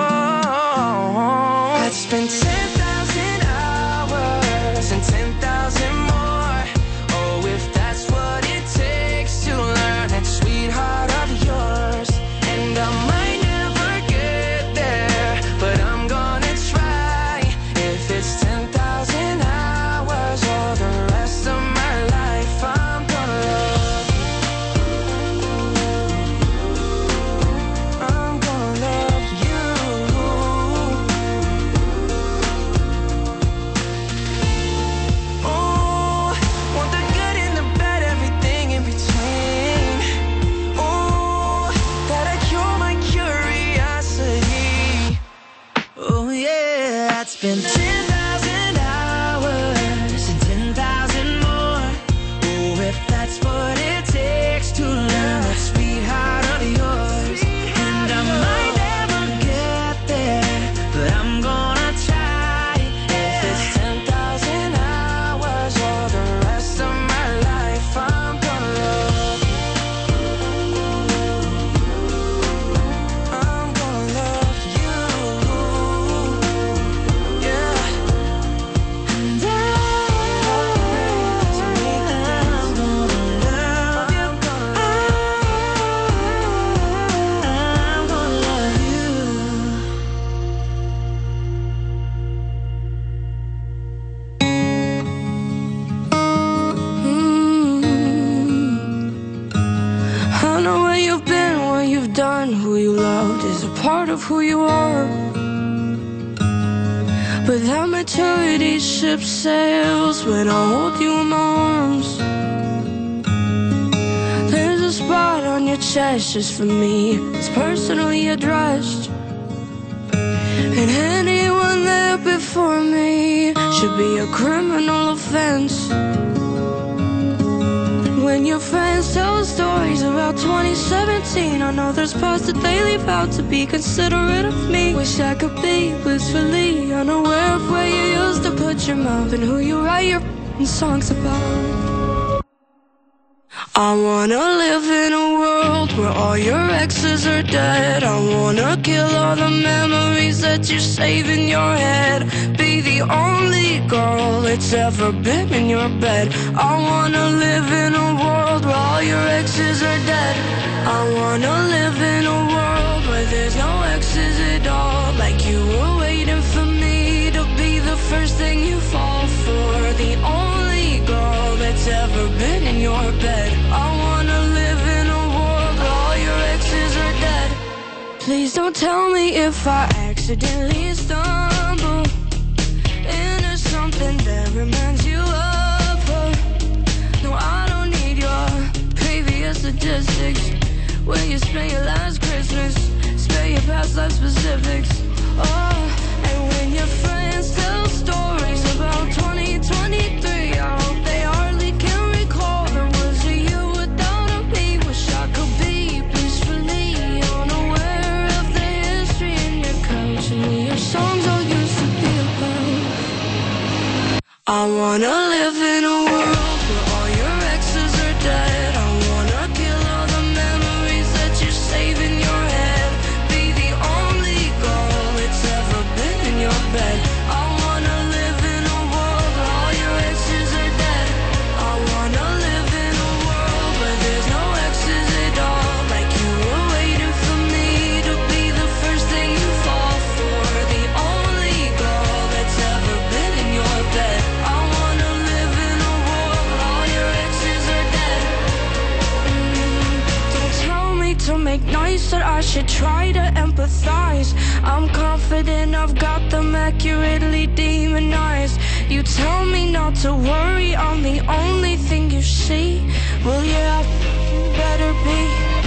Speaker 11: all. I'd spend ten thousand hours and ten thousand more. Oh, if that's what it takes to learn that sweetheart of yours. And I might never get there, but I'm gonna try. If it's ten thousand hours or the rest of my life, I'm gonna love you. I'm gonna love you. Oh, want the good and the bad, everything in between. Oh, that'll cure my curiosity. Oh yeah, I'd spend ten thousand hours and ten thousand more. Oh, if that's what it takes to learn that sweetheart of yours. And I might never get there, but I'm gonna try. If it's ten thousand hours or the rest of my life, I'm gonna love you. I'm gonna love you. Yeah. And I, I'm gonna love you. I'm gonna love you. I know where you've been, what you've done, who you loved is a part of who you are. But that maturity ship sails when I hold you in my arms. There's a spot on your chest just for me, it's personally addressed. And anyone there before me should be a criminal offense. When your friends tell stories about twenty seventeen, I know there's parts that they leave out to be considerate of me. Wish I could be blissfully unaware of where you used to put your mouth and who you write your f***ing songs about. I wanna live in a world where all your exes are dead. I wanna kill all the memories that you save in your head. Be the only girl that's ever been in your bed. I wanna live in a world where all your exes are dead. I wanna live in a world where there's no exes at all. Like you were waiting for me to be the first thing you fall for. The only girl that's ever been in your bed. I wanna live in a world where all your exes are dead. Please don't tell me if I accidentally stumble into something that reminds you of her. wanna live in a world where all your exes are dead. I wanna kill all the memories that you save in your head. Be the only girl that's ever been in your bed. I wanna live in a world where all your exes are dead. I wanna live in a world where there's no exes at all. Like you were waiting for me to be the first thing you fall for. The only girl that's ever been in your bed. I wanna live in a world where all your exes are dead. Mm, don't tell me to make nice, that I should try to empathize. I'm confident I've got them accurately demonized. You tell me not to worry, I'm the only thing you see. Well, yeah, you better be.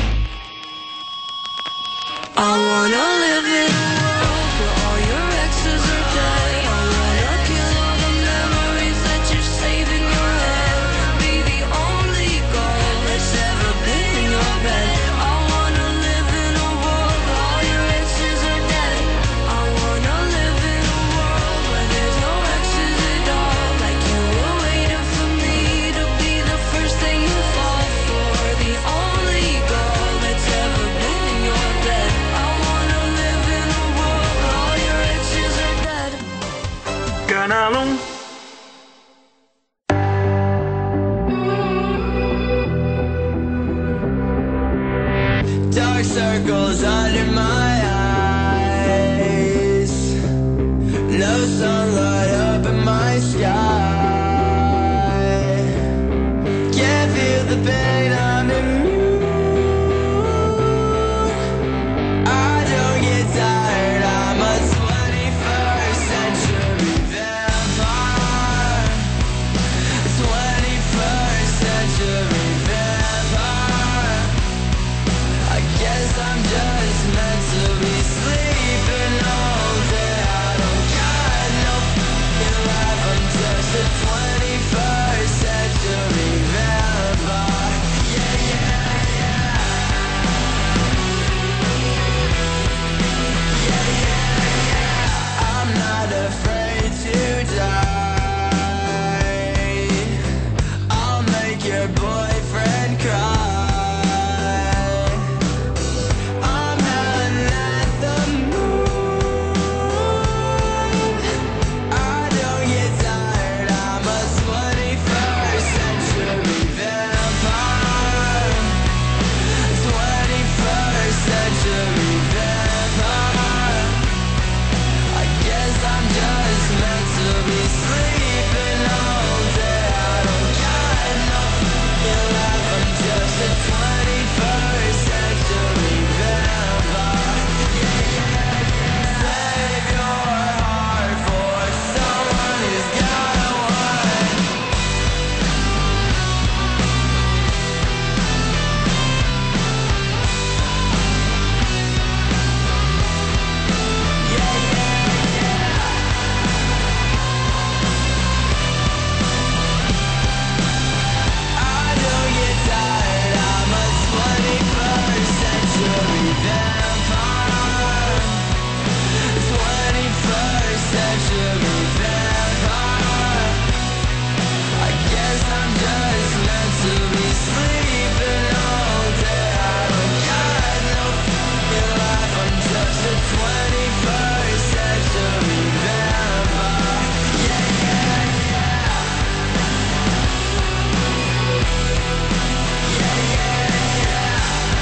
Speaker 11: I wanna live in a world where all your exes are dead. I wanna kill all the memories that you save in your head. Be the only girl that's ever been in your bed. I wanna live in a world where all your exes are dead. I wanna live in a world where there's no exes at all. Like you were waiting for me to be the first thing you fall for. The only girl that's ever been in your bed. I wanna live in a world where all your exes are dead.
Speaker 3: Canal um.
Speaker 7: Dark circles under my eyes. No sunlight up in my sky. Can't feel the pain, I'm immune. I don't get tired, I'm a twenty-first century vampire. twenty-first century vampire. I guess I'm just meant to be sleeping all day. I don't got no f***ing life. I'm just a twenty-first century vampire. Yeah, yeah, yeah. Yeah, yeah, yeah. I'm not afraid to die. I'll make your boyfriend cry. I'm howling at the moon. I don't get tired, I'm a twenty-first century vampire. twenty-first century vampire. I guess I'm just meant to be sleeping all day. I don't got no f***ing life, I'm just a twenty-first century vampire. Yeah, yeah, yeah. Save your heart for someone who's got one. Yeah, yeah, yeah. I don't get tired, I'm a twenty-first century vampire. twenty-first century vampire. I guess I'm just meant to be sleeping all day. I don't got no f***ing life, I'm just a twenty-first century vampire. Yeah, yeah, yeah. Yeah, yeah, yeah.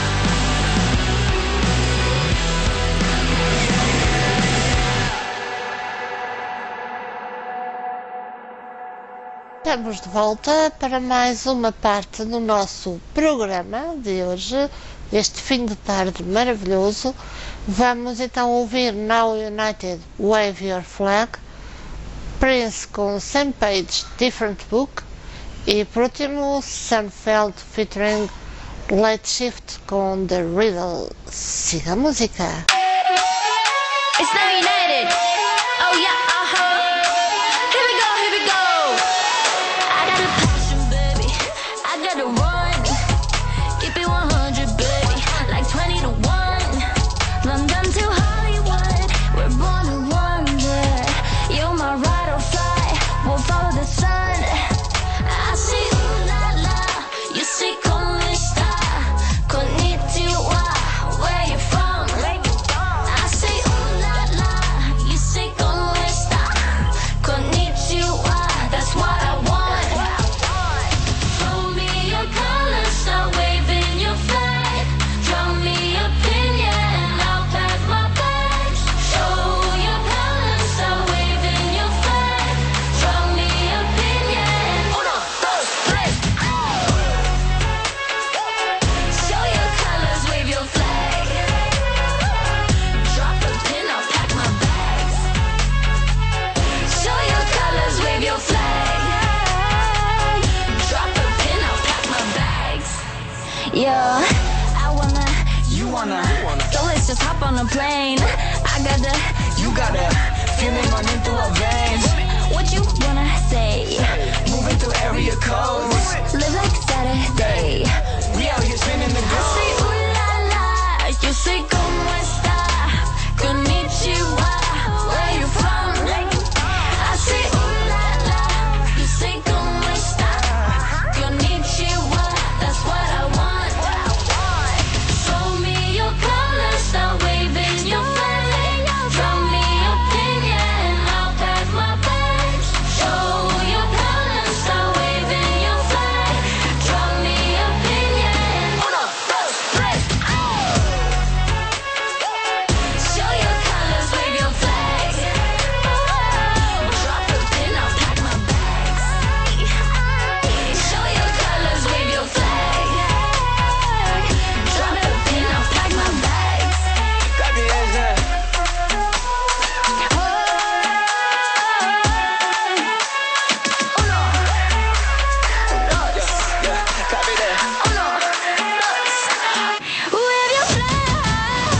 Speaker 1: Estamos de volta para mais uma parte do nosso programa de hoje, este fim de tarde maravilhoso. Vamos então ouvir Now United Wave Your Flag, Prince com Same Page Different Book e por último Sunfeld featuring Late Shift com The Riddle. Siga a música.
Speaker 5: It's Now United. Oh yeah, uh-huh. Here we go, here we go. I got a passion, baby. I got a run. Keep it one hundred, baby. Like twenty to one. London to Hollywood. We're born to wander. You're my ride or fly. We'll follow the sun.
Speaker 10: Yeah, I wanna, you wanna, so let's just hop on a plane. I got the, you got the feeling running through our veins. What you wanna say? Moving through area codes, live like Saturday. We out here spinning the gold. I say ooh la la, you say como esta, konnichiwa, where you from? I say ooh la la, you say como esta, konnichiwa, that's what I want. Show me your colors, start waving your flag. Tell me your opinion, I'll pack my bags. Show your colors, start waving your flag. Tell me your opinion. Uno, dos, tres, oh! Show your colors, wave your flag. Drop the pin, I'll pack my bags. Show your colors, wave your flag. Drop the pin, I'll pack my bags.
Speaker 7: Clap your hands up.
Speaker 10: Uno, dos,
Speaker 7: Yeah, clap it there.
Speaker 10: uno, dos. Wave your flag.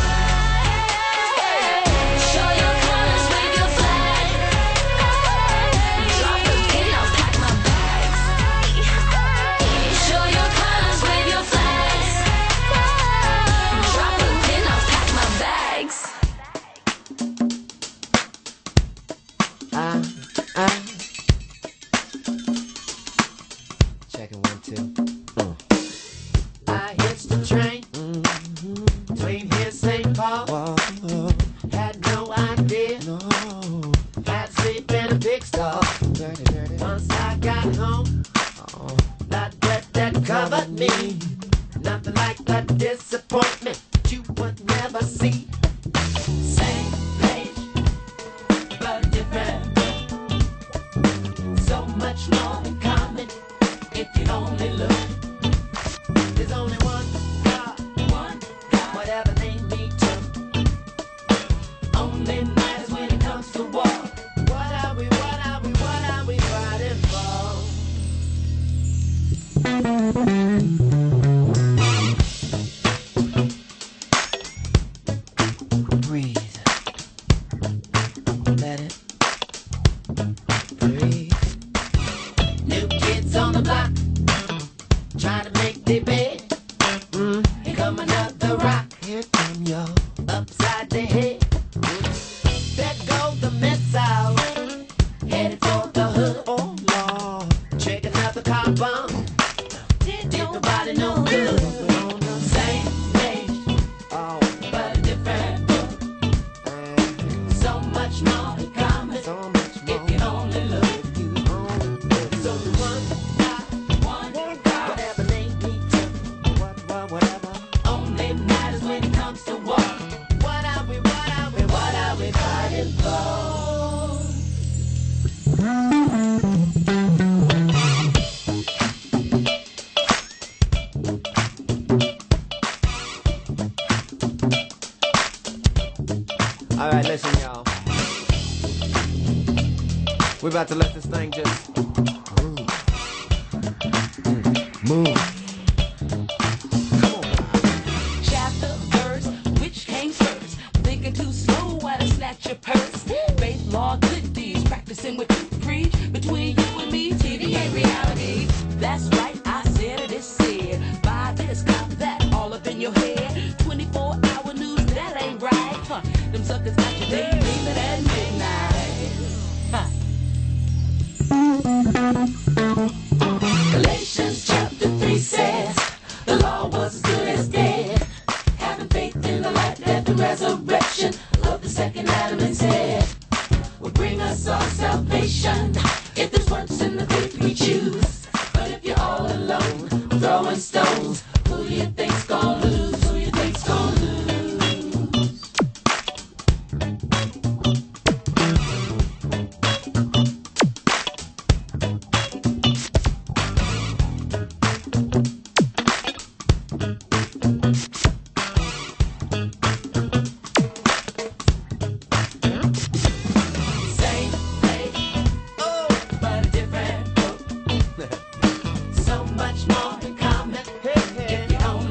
Speaker 10: Show your colors, wave your flag. Drop the pin, I'll pack my bags. Show your colors, wave your flags. Drop the pin, I'll pack my bags.
Speaker 7: Ah, ah. Checking one, two.
Speaker 12: I hitched the train between here and Saint Paul. Had no idea. Had to sleep in a big stall. Once I got home, that breath that covered me. Nothing like that disappointment you would never see. Same page, but different. So much more in common if you only look. There's only one God, one God, whatever they need to. Only matters when it comes to war. What are we, what are we, what are we fighting for?
Speaker 7: Breathe. Let it breathe.
Speaker 12: New kids on the block, trying to make their bed. Here come another rock,
Speaker 7: Here come your
Speaker 12: upside the head. There go the missile, headed toward the hood.
Speaker 7: oh Lord.
Speaker 12: Trick another car bomb, did nobody no good. Same age,
Speaker 7: Oh,
Speaker 12: but different. So much more in common
Speaker 7: so much more.
Speaker 12: if you only look. There's only one God, one God, whatever they need to.
Speaker 7: What, what, whatever.
Speaker 12: Only matters when it comes to war. What are we, what are we, what are we fighting for?
Speaker 7: All right, listen, y'all. We're about to let this thing just move. Move.
Speaker 13: Chapter, verse, which came first? Thinking too slow, why to snatch your purse? Faith, law, good deeds, practicing what you preach. Between you and me, T V ain't reality. That's right, I said it, it's said. Buy this, cop that, all up in your head. twenty-four hour news, that ain't right. Huh. Them suckers got your day leaving at midnight. Huh.
Speaker 12: Galatians chapter three says, the law was as good as dead. Having faith in the life, death, and resurrection of the second Adam and said, will bring us all salvation. If there's works in the faith we choose. But if you're all alone, throwing stones, who you think's gonna lose? Who you think's gonna lose? Same page, oh, but a different book. So much more in common if you only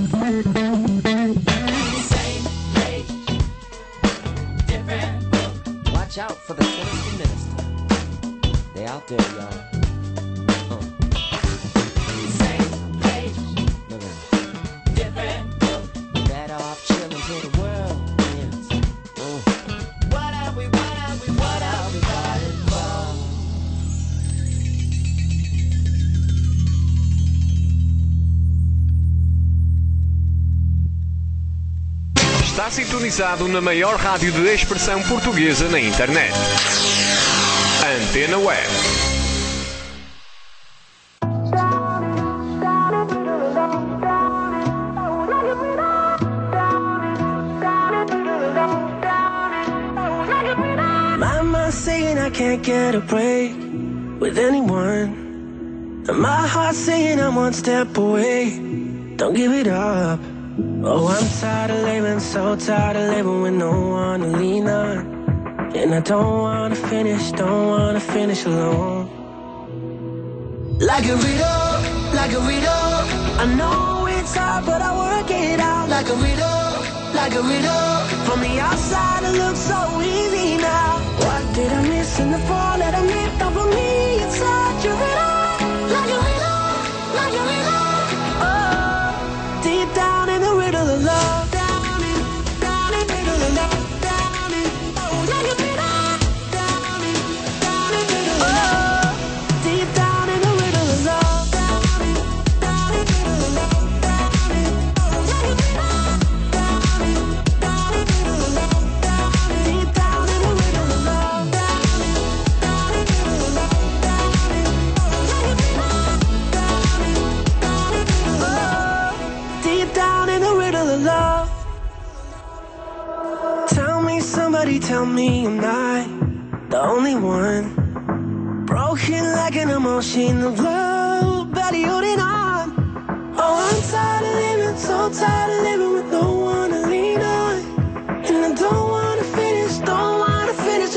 Speaker 12: Same page, different book. Watch out for the sinister minister. They out there, y'all. Uh. Same page, different book. Better off chilling till the world ends. Uh. What are we, what are we, what are we fighting for?
Speaker 8: Está sintonizado na maior rádio de expressão portuguesa na internet. Antena Web.
Speaker 7: My mind saying I can't get a break with anyone, and my heart saying I'm one step away. Don't give it up. Oh, I'm tired of living, so tired of living with no one to lean on. And I don't wanna finish, don't wanna finish alone. Like a riddle, like a riddle. I know it's hard, but I work it out. Like a riddle, like a riddle. From the outside it looks so easy now. What did I miss in the fall that I missed up on me? It's such a riddle, like a riddle, like a riddle. Oh, deep down in the riddle of love. Down in, down in riddle of love. Down in, oh, like a riddle. Down in, down in riddle of love. Deep down in the riddle of love. Down in, down in riddle of love. Down in, oh, like a riddle. Down in, down in riddle of love. Down in, deep down in the riddle of love. Down in, down in riddle of love. Down in, oh, like a riddle. Down in, down in riddle of love. Deep down in the riddle of love. Tell me, somebody tell me I'm not the only one. Broken like an emotion of love, barely holding on. Oh, I'm tired of living, so tired of living with no one to lean on. And I don't wanna finish, don't wanna finish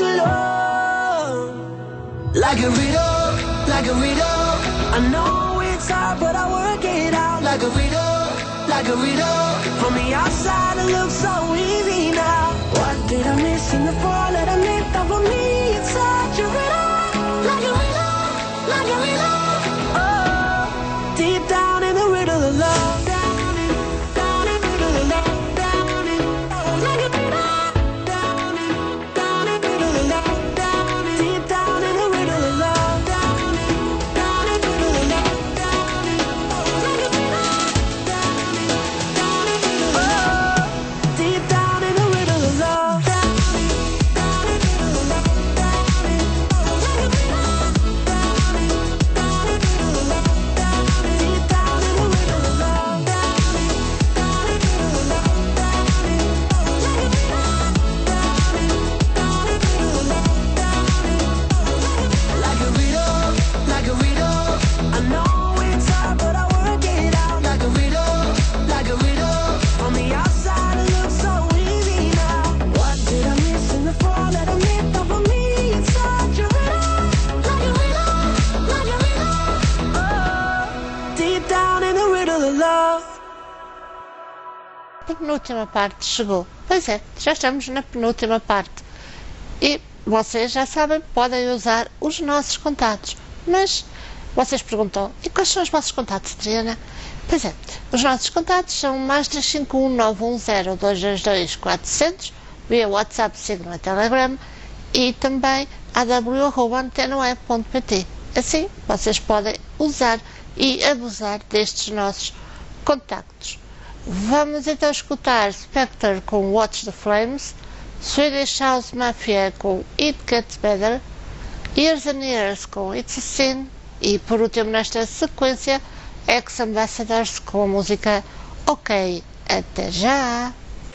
Speaker 7: alone. Like a riddle, like a riddle. I know it's hard, but I work it out. Like a riddle, like a riddle. From the outside it looks so easy now. What did I miss in the fall that I missed up on me? It's such a riddle, like a riddle, like a riddle. Oh, deep down in the riddle of love. Down in, down in riddle of love. Down in, oh, like a riddle. Down in, down in riddle of love. Down in, deep down in the riddle of love. Down in, down in riddle of love. Down in, oh, like a riddle. Down in, down in riddle of love. Deep down in the riddle of love. Down in, down in riddle of love. Down in, oh, like a riddle. Down in, down in riddle of love. Down in, deep down in the riddle of love. Down in, down in riddle of love. Down in, oh, like a riddle. Down in, down in riddle of love. Down in, oh, like a riddle, like a riddle. I know it's hard, but I work it out. Like a riddle, like a riddle. From the outside it looks so easy now. What did I miss in the fall that I missed up on me? It's such a riddle, like a riddle, like a riddle. Oh, deep down in the riddle of love.
Speaker 1: A penúltima parte chegou. Pois é, já estamos na penúltima parte. E vocês já sabem, podem usar os nossos contatos. Mas vocês perguntam, e quais são os vossos contatos, Adriana? Pois é, os nossos contatos são mais três cinco um nove um zero dois dois dois quatro zero zero via WhatsApp, Signal e Telegram e também a w arroba antena web ponto pt. Assim, vocês podem usar e abusar destes nossos contactos. Vamos então escutar Spectre com Watch the Flames, Swedish House Mafia com It Gets Better, Years and Years com It's a Sin e, por último nesta sequência, Ex-Ambassadors com a música Ok. Até já!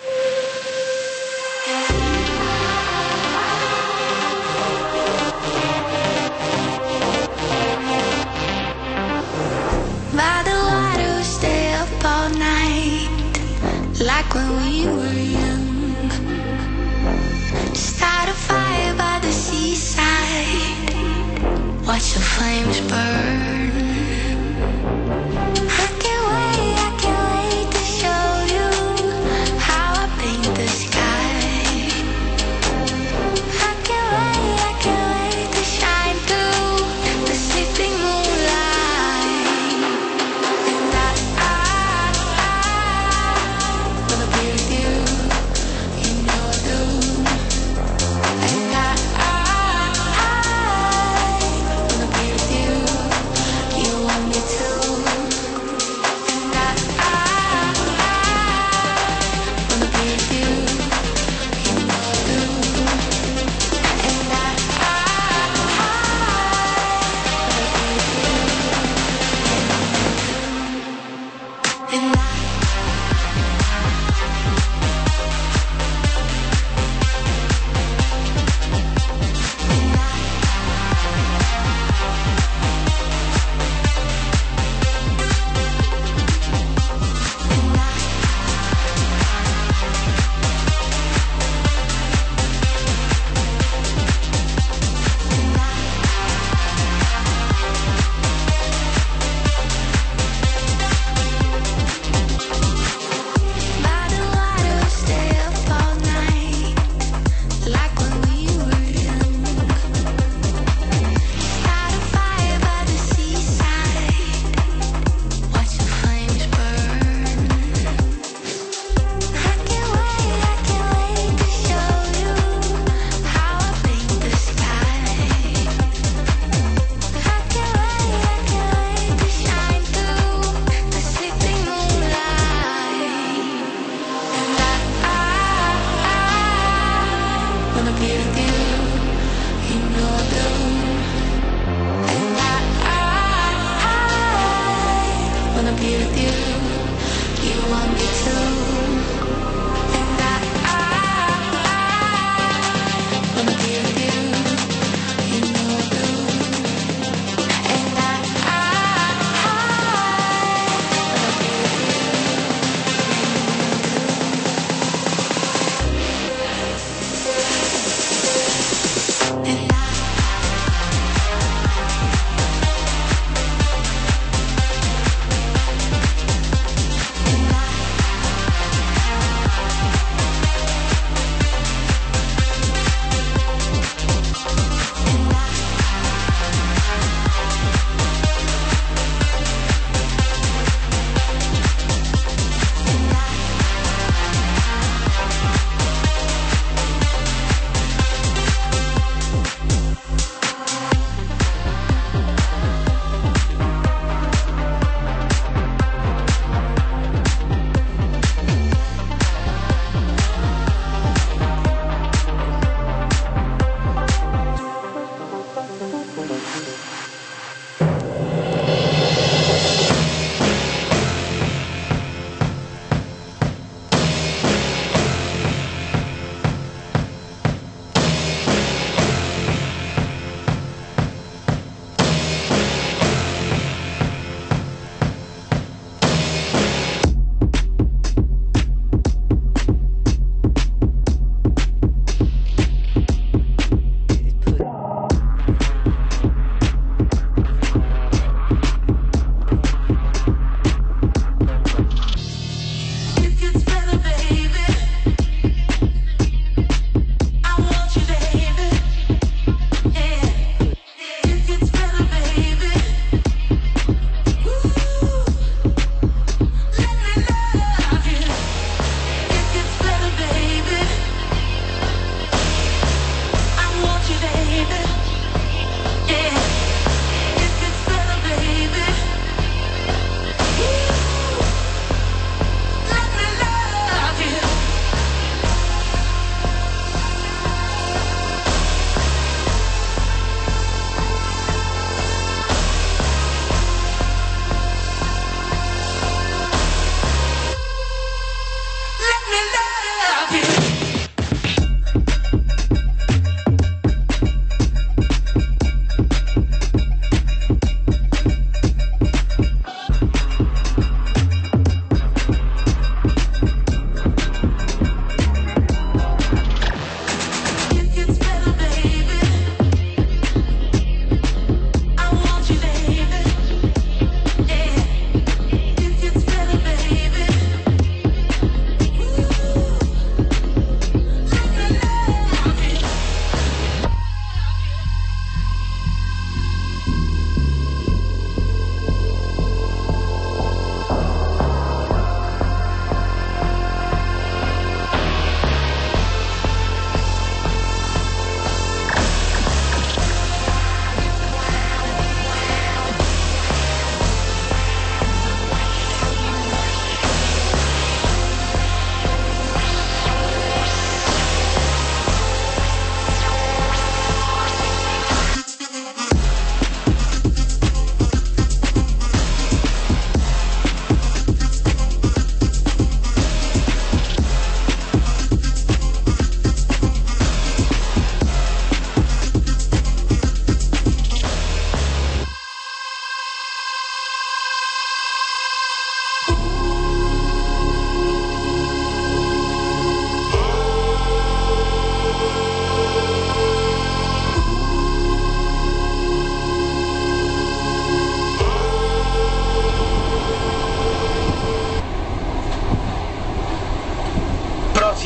Speaker 10: By the water we stay up all night, like when we were young. Start a fire by the seaside, watch the flames burn. I can't wait, I can't wait to show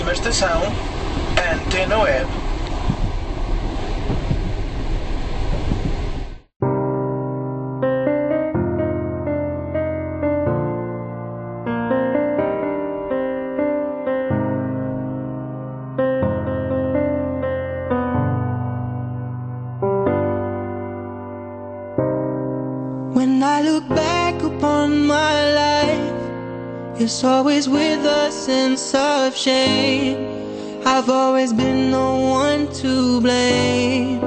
Speaker 14: Próxima estação, Antena Web.
Speaker 11: When I look back upon my life, it's always with a sense of shame. I've always been the one to blame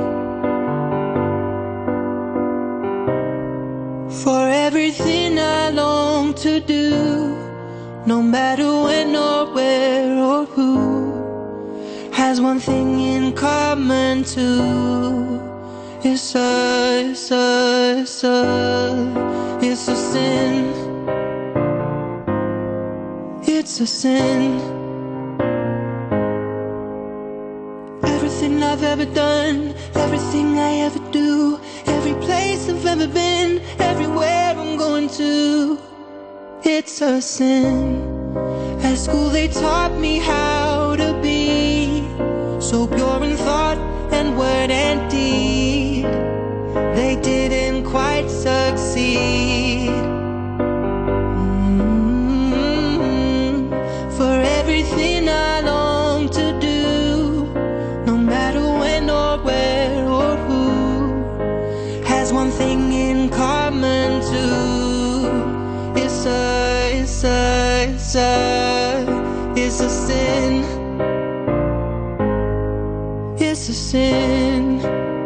Speaker 11: for everything I long to do, no matter when or where or who, has one thing in common too. It's a, it's a, it's a, it's a sin. It's a sin. Everything I've ever done, everything I ever do, every place I've ever been, everywhere I'm going to, it's a sin. At school they taught me how to be so pure in thought and word and deed. They didn't quite succeed. Mm-hmm. For everything I long to do, no matter when or where or who, has one thing in common too. It's a, it's a, it's a, it's a sin. It's a sin.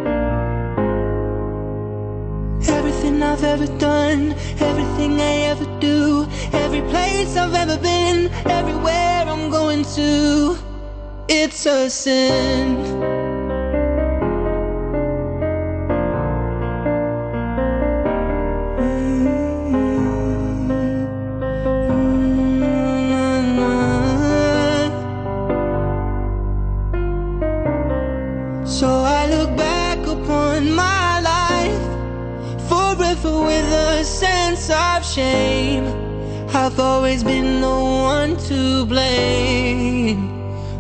Speaker 11: Everything I've ever done, everything I ever do, every place I've ever been, everywhere I'm going to, it's a sin. So I look back upon my life forever with a sense of shame. I've always been the one to blame.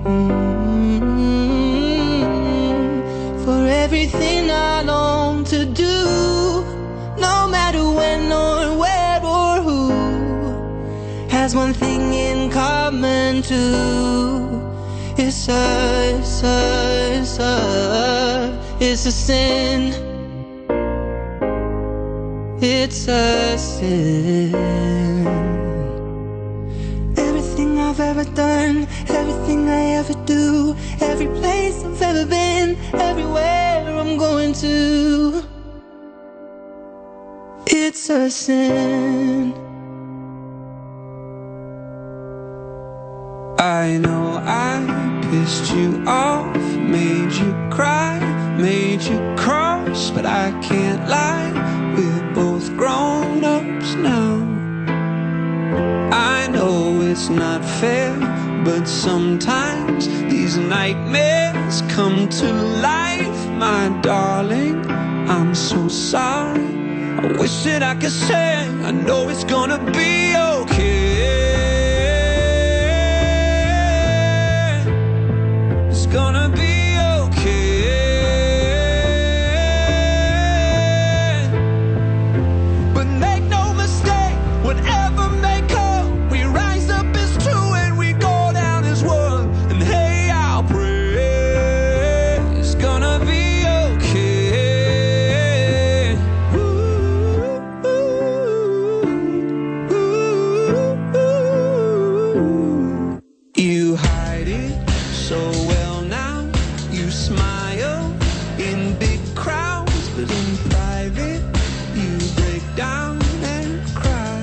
Speaker 11: Mm-hmm. For everything I long to do, no matter when or where or who, has one thing in common too. It's a, it's a, it's a, it's a sin. It's a sin. Everything I've ever done, everything I ever do, every place I've ever been, everywhere I'm going to, it's a sin.
Speaker 7: I know I pissed you off, made you cry, made you cross, but I can't lie, we're both grown-ups now. I know it's not fair, but sometimes these nightmares come to life, my darling. I'm so sorry, I wish that I could say I know it's gonna be okay. It's gonna be okay. But make no mistake, whatever may come, we rise up as two and we go down as one. And hey, I'll pray it's gonna be okay. Ooh, ooh, ooh. You hide it so well now, you smile in big crowds, but in private you break down and cry.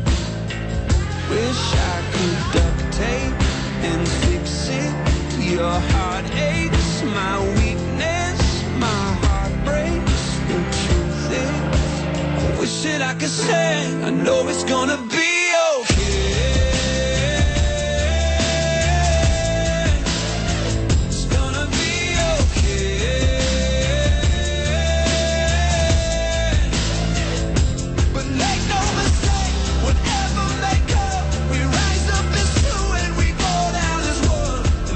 Speaker 7: Wish I could duct tape and fix it. Your heart aches, my weakness, my heart breaks. The truth is, I wish that I could say I know it's gonna be okay. It's gonna be okay. But make no mistake, whatever may come, we rise up as two and we go down as one.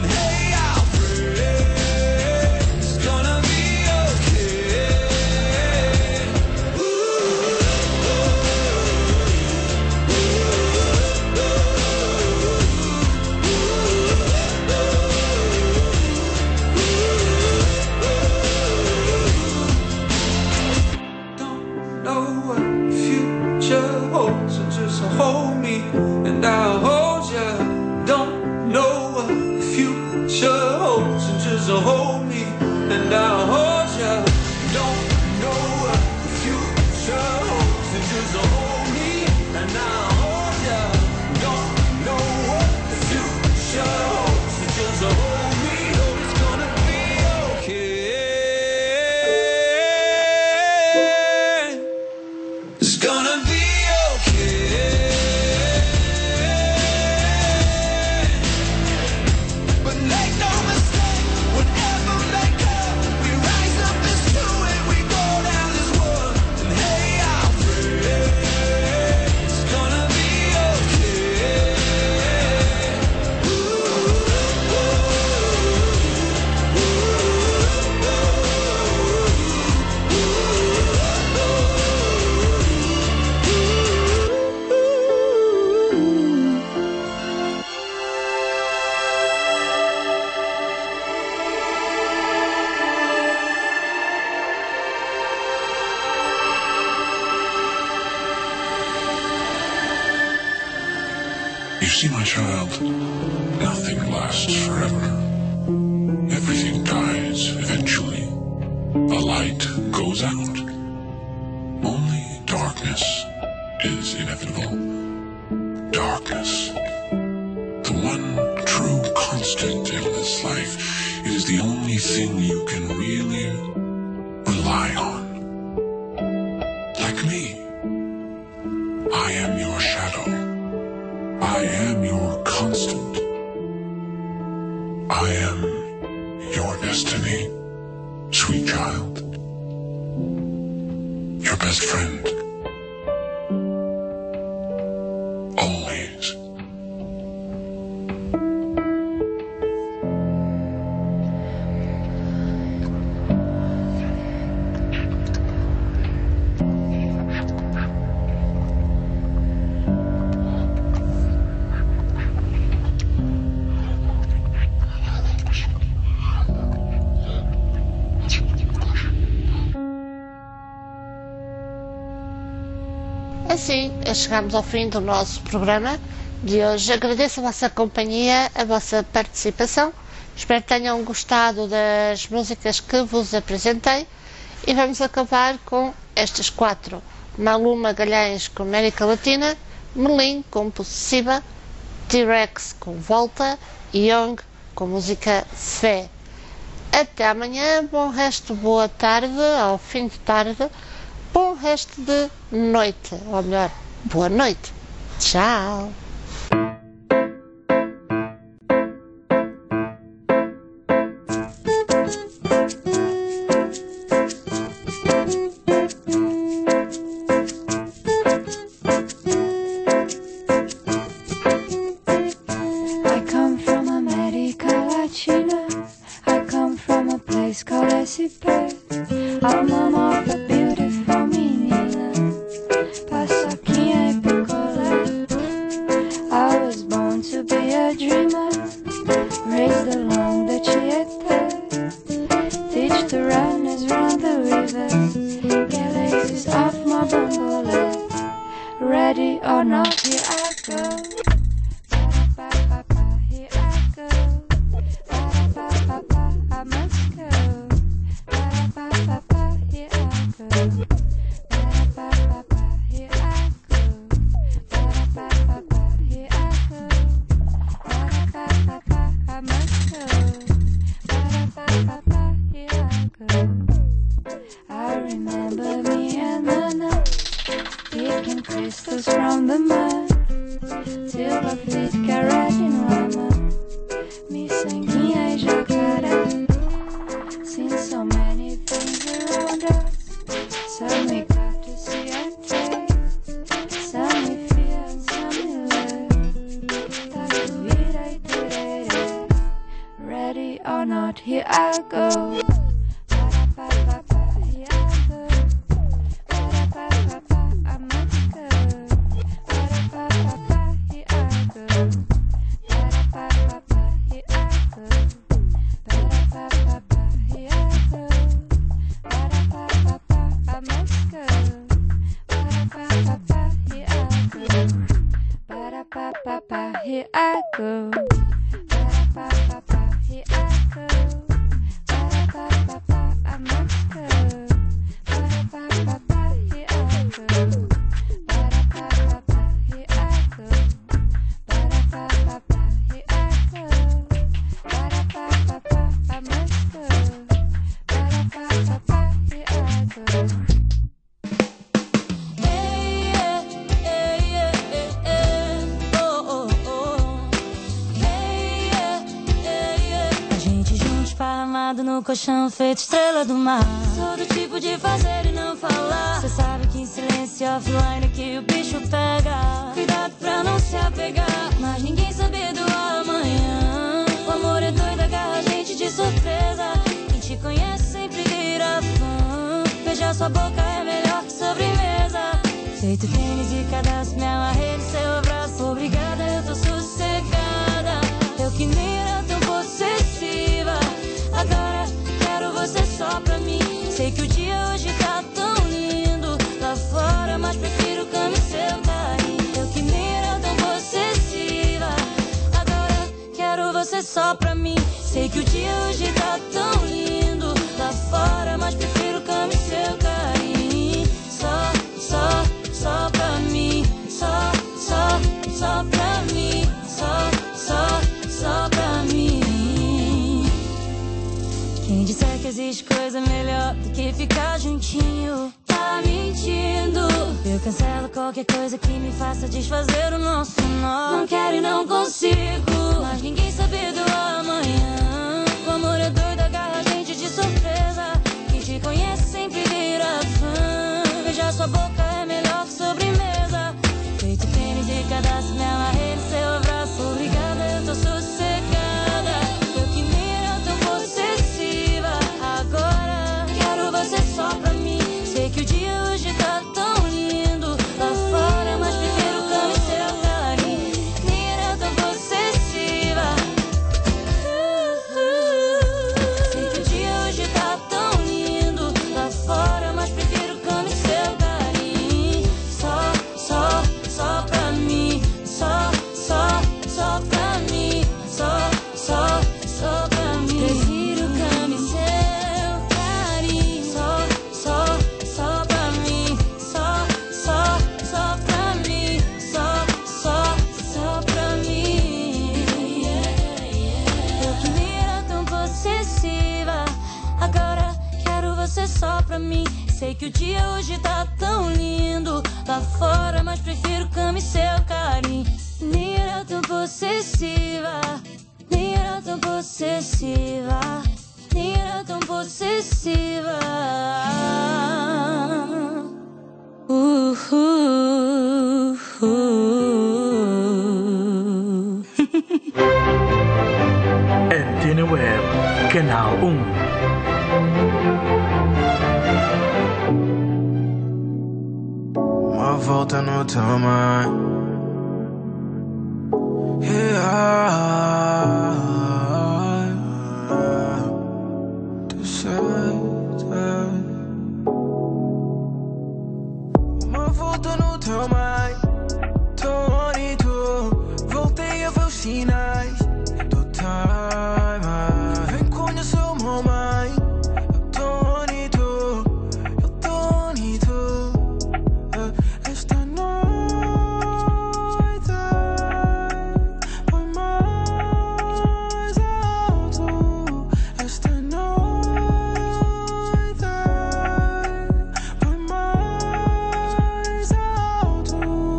Speaker 15: see, my child, nothing lasts forever. Everything dies eventually. A light goes out. Only darkness is inevitable. Darkness. The one true constant in this life. It is the only thing you can really rely on. Like me. I am your shadow. I am your constant. I am your destiny, sweet child. Your best friend. Always.
Speaker 1: Assim, chegamos ao fim do nosso programa de hoje. Agradeço a vossa companhia, a vossa participação. Espero que tenham gostado das músicas que vos apresentei. E vamos acabar com estas quatro. Malu Magalhães com América Latina, Melim com Possessiva, T-Rex com Volta e Young com música Fé. Até amanhã, bom resto, boa tarde, ao fim de tarde. Bom resto de noite, ou melhor, boa noite. Tchau.
Speaker 11: I come from America Latina. I come from a place called S I P. I'm a of a beautiful menina, paçoquinha e picolé. I was born to be a dreamer, raised along the Tietê. Teach the runners run the river, get laces off my bongole. Ready or not, here I go. Ba-da-ba-ba-ba, here I go. Ba-da-ba-ba-ba, I must go. Ba-da-ba-ba-ba, here I go. Ba-da-ba-ba-ba, here I go. Ba-da-ba-ba-ba, here I go. Ba-da-ba-ba-ba, I must go. Ba-da-ba-ba-ba, here I go. I remember me and Nana picking crystals from the mud till my feet got red in lama. Miçanguinha e jacaré. Seen so many things around us. Some we got to see and taste. Some we fear and some we love. Tá vida e tereré. Ready or not, here I go. Ba-da-ba-ba-ba, here I go. Ba-da-ba-ba-ba, I must go. Ba-da-ba-ba-ba, here I go. Ba-da-ba-ba-ba, here I go. Ba-da-ba-ba-ba, here I go. Ba-da-ba-ba-ba, I must go. Ba-da-ba-ba-ba, here I go. Ba-da-ba-ba-ba, here I go. Ba-da-ba-ba-ba, here I go. Ba-da-ba-ba-ba, I must go. Ba-da-ba-ba-ba, here I go. Ba-da-ba-ba-ba, here I go. Ba-da-ba-ba-ba, here I go. Ba-da-ba-ba-ba, I must go. Ba-da-ba-ba-ba, here I go.
Speaker 10: Hey, yeah, hey, yeah, hey, hey. Oh, oh, oh. Hey, yeah, hey, yeah. A gente junto, esparramado no colchão, feito estrela do mar. Sou do tipo de fazer e não falar. Cê sabe que em silêncio offline que o bicho pega. Cuidado pra não se apegar, mas ninguém sabe do amanhã. O amor é doido, agarra a gente de surpresa. Quem te conhece sempre vira fã. Beijar sua boca é melhor que sobremesa. Feito tênis e cadastro, me amarrei no seu abraço. Obrigada, eu tô sossegada. Eu que nem era tão possessiva. Agora quero você só pra mim. Sei que o dia hoje tá tão lindo lá fora, mas prefiro cama e seu carinho. Eu que nem era tão possessiva.
Speaker 11: você só pra mim. Sei que o dia hoje tá tão lindo lá fora, mas prefiro cama e seu carinho. Só, só, só pra mim. Só, só, só pra mim. Só, só, só pra mim. Quem disser que existe coisa melhor do que ficar juntinho tá mentindo. Eu cancelo qualquer coisa que me faça desfazer o nosso nó. Não quero e não consigo, mas ninguém sabe do amanhã. O amor é doido, agarra a gente de surpresa. Quem te conhece sempre vira fã. Beijar sua boca é melhor que sobremesa. Feito tênis e cadastro, me amarrei no seu abraço. Obrigada, eu tô sossegada. Eu que me era tão possessiva. Agora quero você só pra mim. Sei que o dia hoje tá tão lindo lá fora, mas prefiro cama e seu carinho. Nem era tão possessiva. Sei que o dia hoje tá tão lindo lá fora, mas prefiro cama e seu carinho. Só, só, só pra mim. Só, só, só pra mim. Só, só, só pra mim. Prefiro cama e seu carinho. Só, só, só pra mim. Só, só, só pra mim. Só, só, só pra mim. Eu que me era tão possessiva. Agora quero você só pra mim. Sei que o dia hoje tá tão lindo lá fora, mas prefiro cama e seu carinho. Nem era tão possessiva. Nem era tão possessiva. Nem era tão possessiva. Uh, uh, uh.
Speaker 3: Antena Web, Canal um.
Speaker 7: Uma volta no tamanho. Yeah. Tu sabes. Uma volta no tamanho. Tonito. Voltei a ver os sinais do time. Vem conhecer o meu mãe. Eu tô bonito. Eu tô bonito. Esta noite foi mais alto. Esta noite foi mais alto.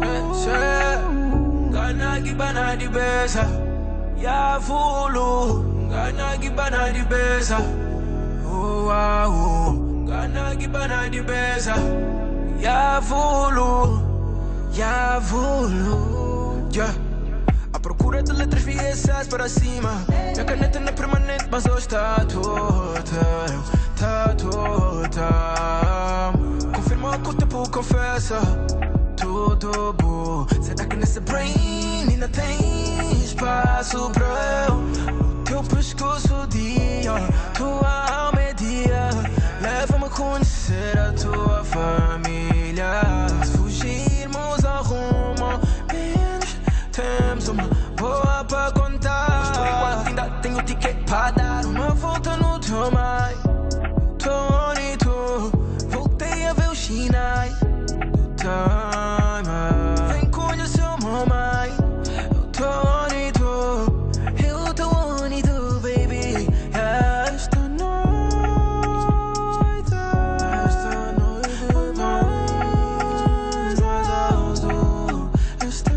Speaker 7: Gana gibana di besa, ya fulu. Gana gibana di besa, oh wow. Gana gibana di besa. Ya fulu, ya fulu, yeah. À procura de letras V S para cima. Minha caneta não é permanente, mas hoje está toda, tá toda. Confirma o que o tempo confessa. Tudo bom. Será que nesse brain ainda tem espaço para eu? No teu pescoço dia, tua alma é dia. Leva-me a conhecer a tua família. Se fugirmos ao rumo, menos temos uma boa para contar. Estou enquanto ainda tenho ticket para dar uma volta no teu mar. Tô bonito, voltei a ver os sinais do time. Vem conhecer o meu mãe. Eu tô bonito, eu tô bonito, baby. Esta noite, esta noite foi mais alto. Esta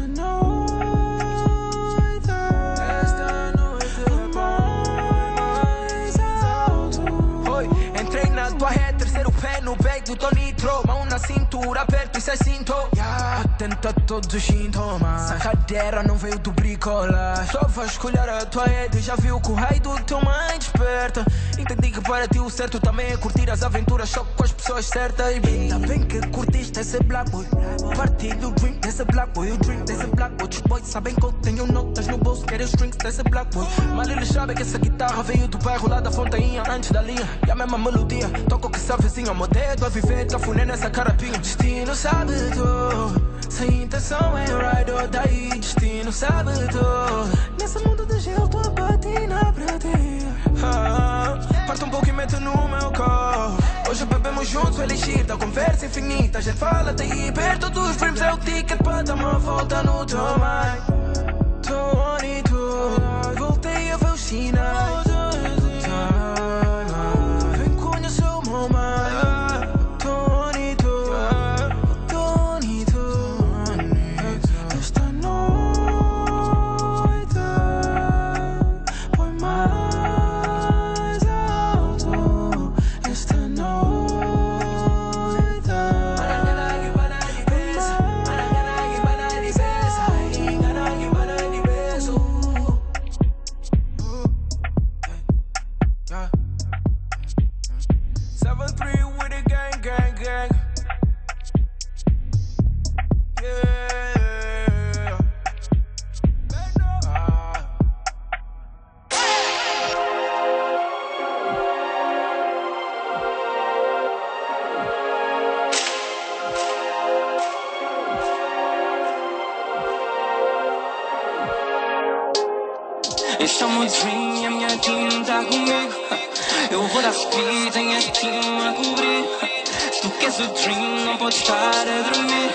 Speaker 7: noite, esta noite foi mais alto. Oi, entrei na tua rede, terceiro pé no bag do Tonitro. Mão na cintura, aperto e cê sinto. Yeah. Atenta a todos os sintomas. A cadeira não veio do bricolar. Só vasculhar a tua rede. Já viu que o raio do teu mãe desperta. Entendi que para ti o certo também é curtir as aventuras só com as pessoas certas. Ainda bem que curtiste esse black boy. Partilho o dream desse black boy. O dream desse black boy. Os boys sabem que eu tenho notas no bolso. Querem os drinks desse black boy. Mas eles sabem que essa guitarra veio do bairro lá da Fontainha. Antes da linha e a mesma melodia. Toco que essa vizinha. Meu dedo a viver, cafuné nessa carapinha. Destino sabe tudo. Sem intenção é ride or die. Destino sabe tudo. Nesse mundo de gelo tô a bater. bonita, conversa infinita. Já fala-te aí perto dos dreams. É o ticket para dar uma volta no teu mind. Tony, tu, voltei a ver os sinais. Vem conhecer o meu mind. Tony, tu, Tony, tu. Esta noite põe mais alto. Esta noite seven three with a gang, gang, gang. Yeah. Ah.
Speaker 4: Este é o meu dream e a minha team tá comigo. Eu vou dar speed, tenho a team a cobrir. Se tu queres o dream, não podes estar a dormir.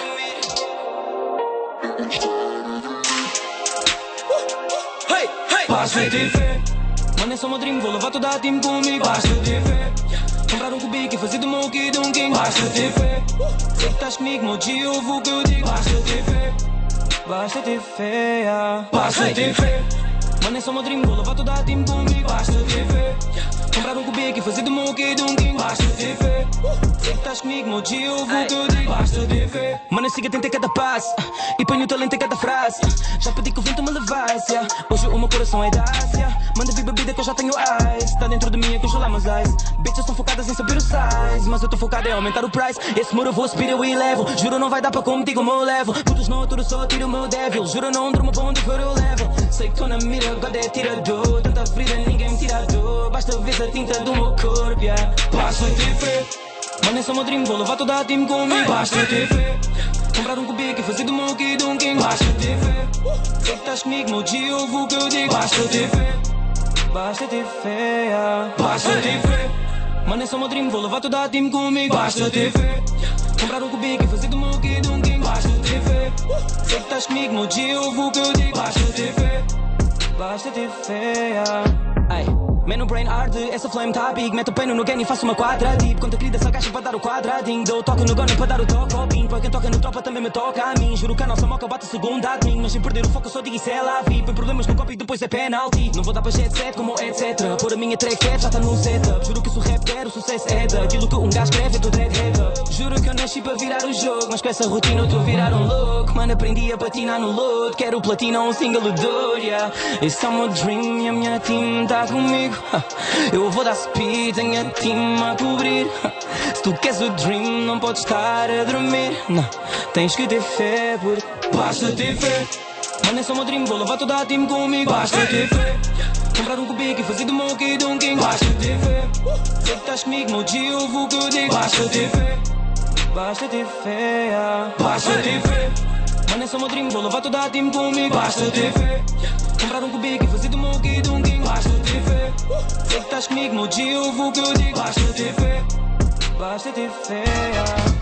Speaker 4: Hey, hey! Basta de fé. Mano, é só o meu dream, vou levar toda a team comigo. Basta de fé. Comprar um cubico e fazer do meu kid um king. Basta de fé. Sei que estás comigo, meu dia, eu vou que eu digo. Basta de fé. Basta de fé, yeah. Basta de fé. Mano, é só o meu dream, vou levar toda a team comigo. Basta de fé. Comprar um cubico e fazer do meu kid um king. Basta de fé. Sei que estás comigo, meu dia, eu vou que eu digo. Basta de fé. Mano, eu sigo atento a cada passo e ponho o talento em cada frase. Já pedi que o vento me levasse, yeah. Hoje o meu coração é da Ásia. Manda vir bebida que eu já tenho ice. Tá dentro de mim a congelar meus eyes. Bitches estão focadas em saber o size, mas eu tô focado em aumentar o price. Esse muro eu vou subir, eu elevo. Juro não vai dar para competir como eu levo. Todos não, tudo só tiro o meu devil. Juro não durmo para onde for eu levo. Sei que tô na mira, God é tirador. Tanta ferida, ninguém me tira a dor. Basta ver a tinta do meu corpo, yeah. Basta ter fé. Mano, é só o meu dream, vou levar toda a team comigo. Basta ter fé. Comprar um cubico e fazer do meu kid um king. Basta ter fé. Sei que estás comigo, meu dia, eu vou que eu digo. Basta ter fé. Basta ter fé, yeah. Basta ter fé. Mano, é só o meu dream, vou levar toda a team comigo. Basta ter fé. Comprar um cubico e fazer do meu kid um king. Basta ter fé. Sei que estás comigo, meu dia, eu vou que eu digo. Basta ter fé. Basta ter fé, yeah. Ay. Man, o brain arde, essa flame tá big. Meto o pano no game e faço uma quadra deep. Conta querida essa caixa para dar o quadradinho. Dou toque no gunner para dar o toque ao pin. Para quem toca no tropa também me toca a mim. Juro que a nossa moca bate segunda a mim. Mas sem perder o foco só digo isso é lá vi. Põe problemas no copo e depois é penalty. Não vou dar para jet set como etcétera. Por a minha track fat já tá no setup. Juro que se o rap quer, o sucesso é daquilo que um gajo escreve, é tudo dreadhead up. Juro que eu nasci para virar o jogo. Mas com essa rotina eu tô a virar um louco. Mano, aprendi a patinar no lodo. Quero platina ou um single dor, yeah. Esse é o meu dream e a minha team tá comigo. Eu vou dar speed, tenho a team a cobrir. Se tu queres o dream, não podes estar a dormir. Não, tens que ter fé, porque basta ter fé. Mano, é só o meu dream, vou levar toda a team comigo. Basta ter fé. Comprar um cubico e fazer do meu kid um king. Basta ter fé. Sei que estás comigo, meu dia, eu vou que eu digo. Basta ter fé. Basta ter fé, yeah. Basta ter fé. Mano, é só o meu dream, vou levar toda a team comigo. Basta ter fé. Comprar um cubico e fazer do meu kid um king. Basta ter fé. Sei que estás comigo, meu dia, eu vou que eu digo. Basta ter fé. Basta ter fé, yeah.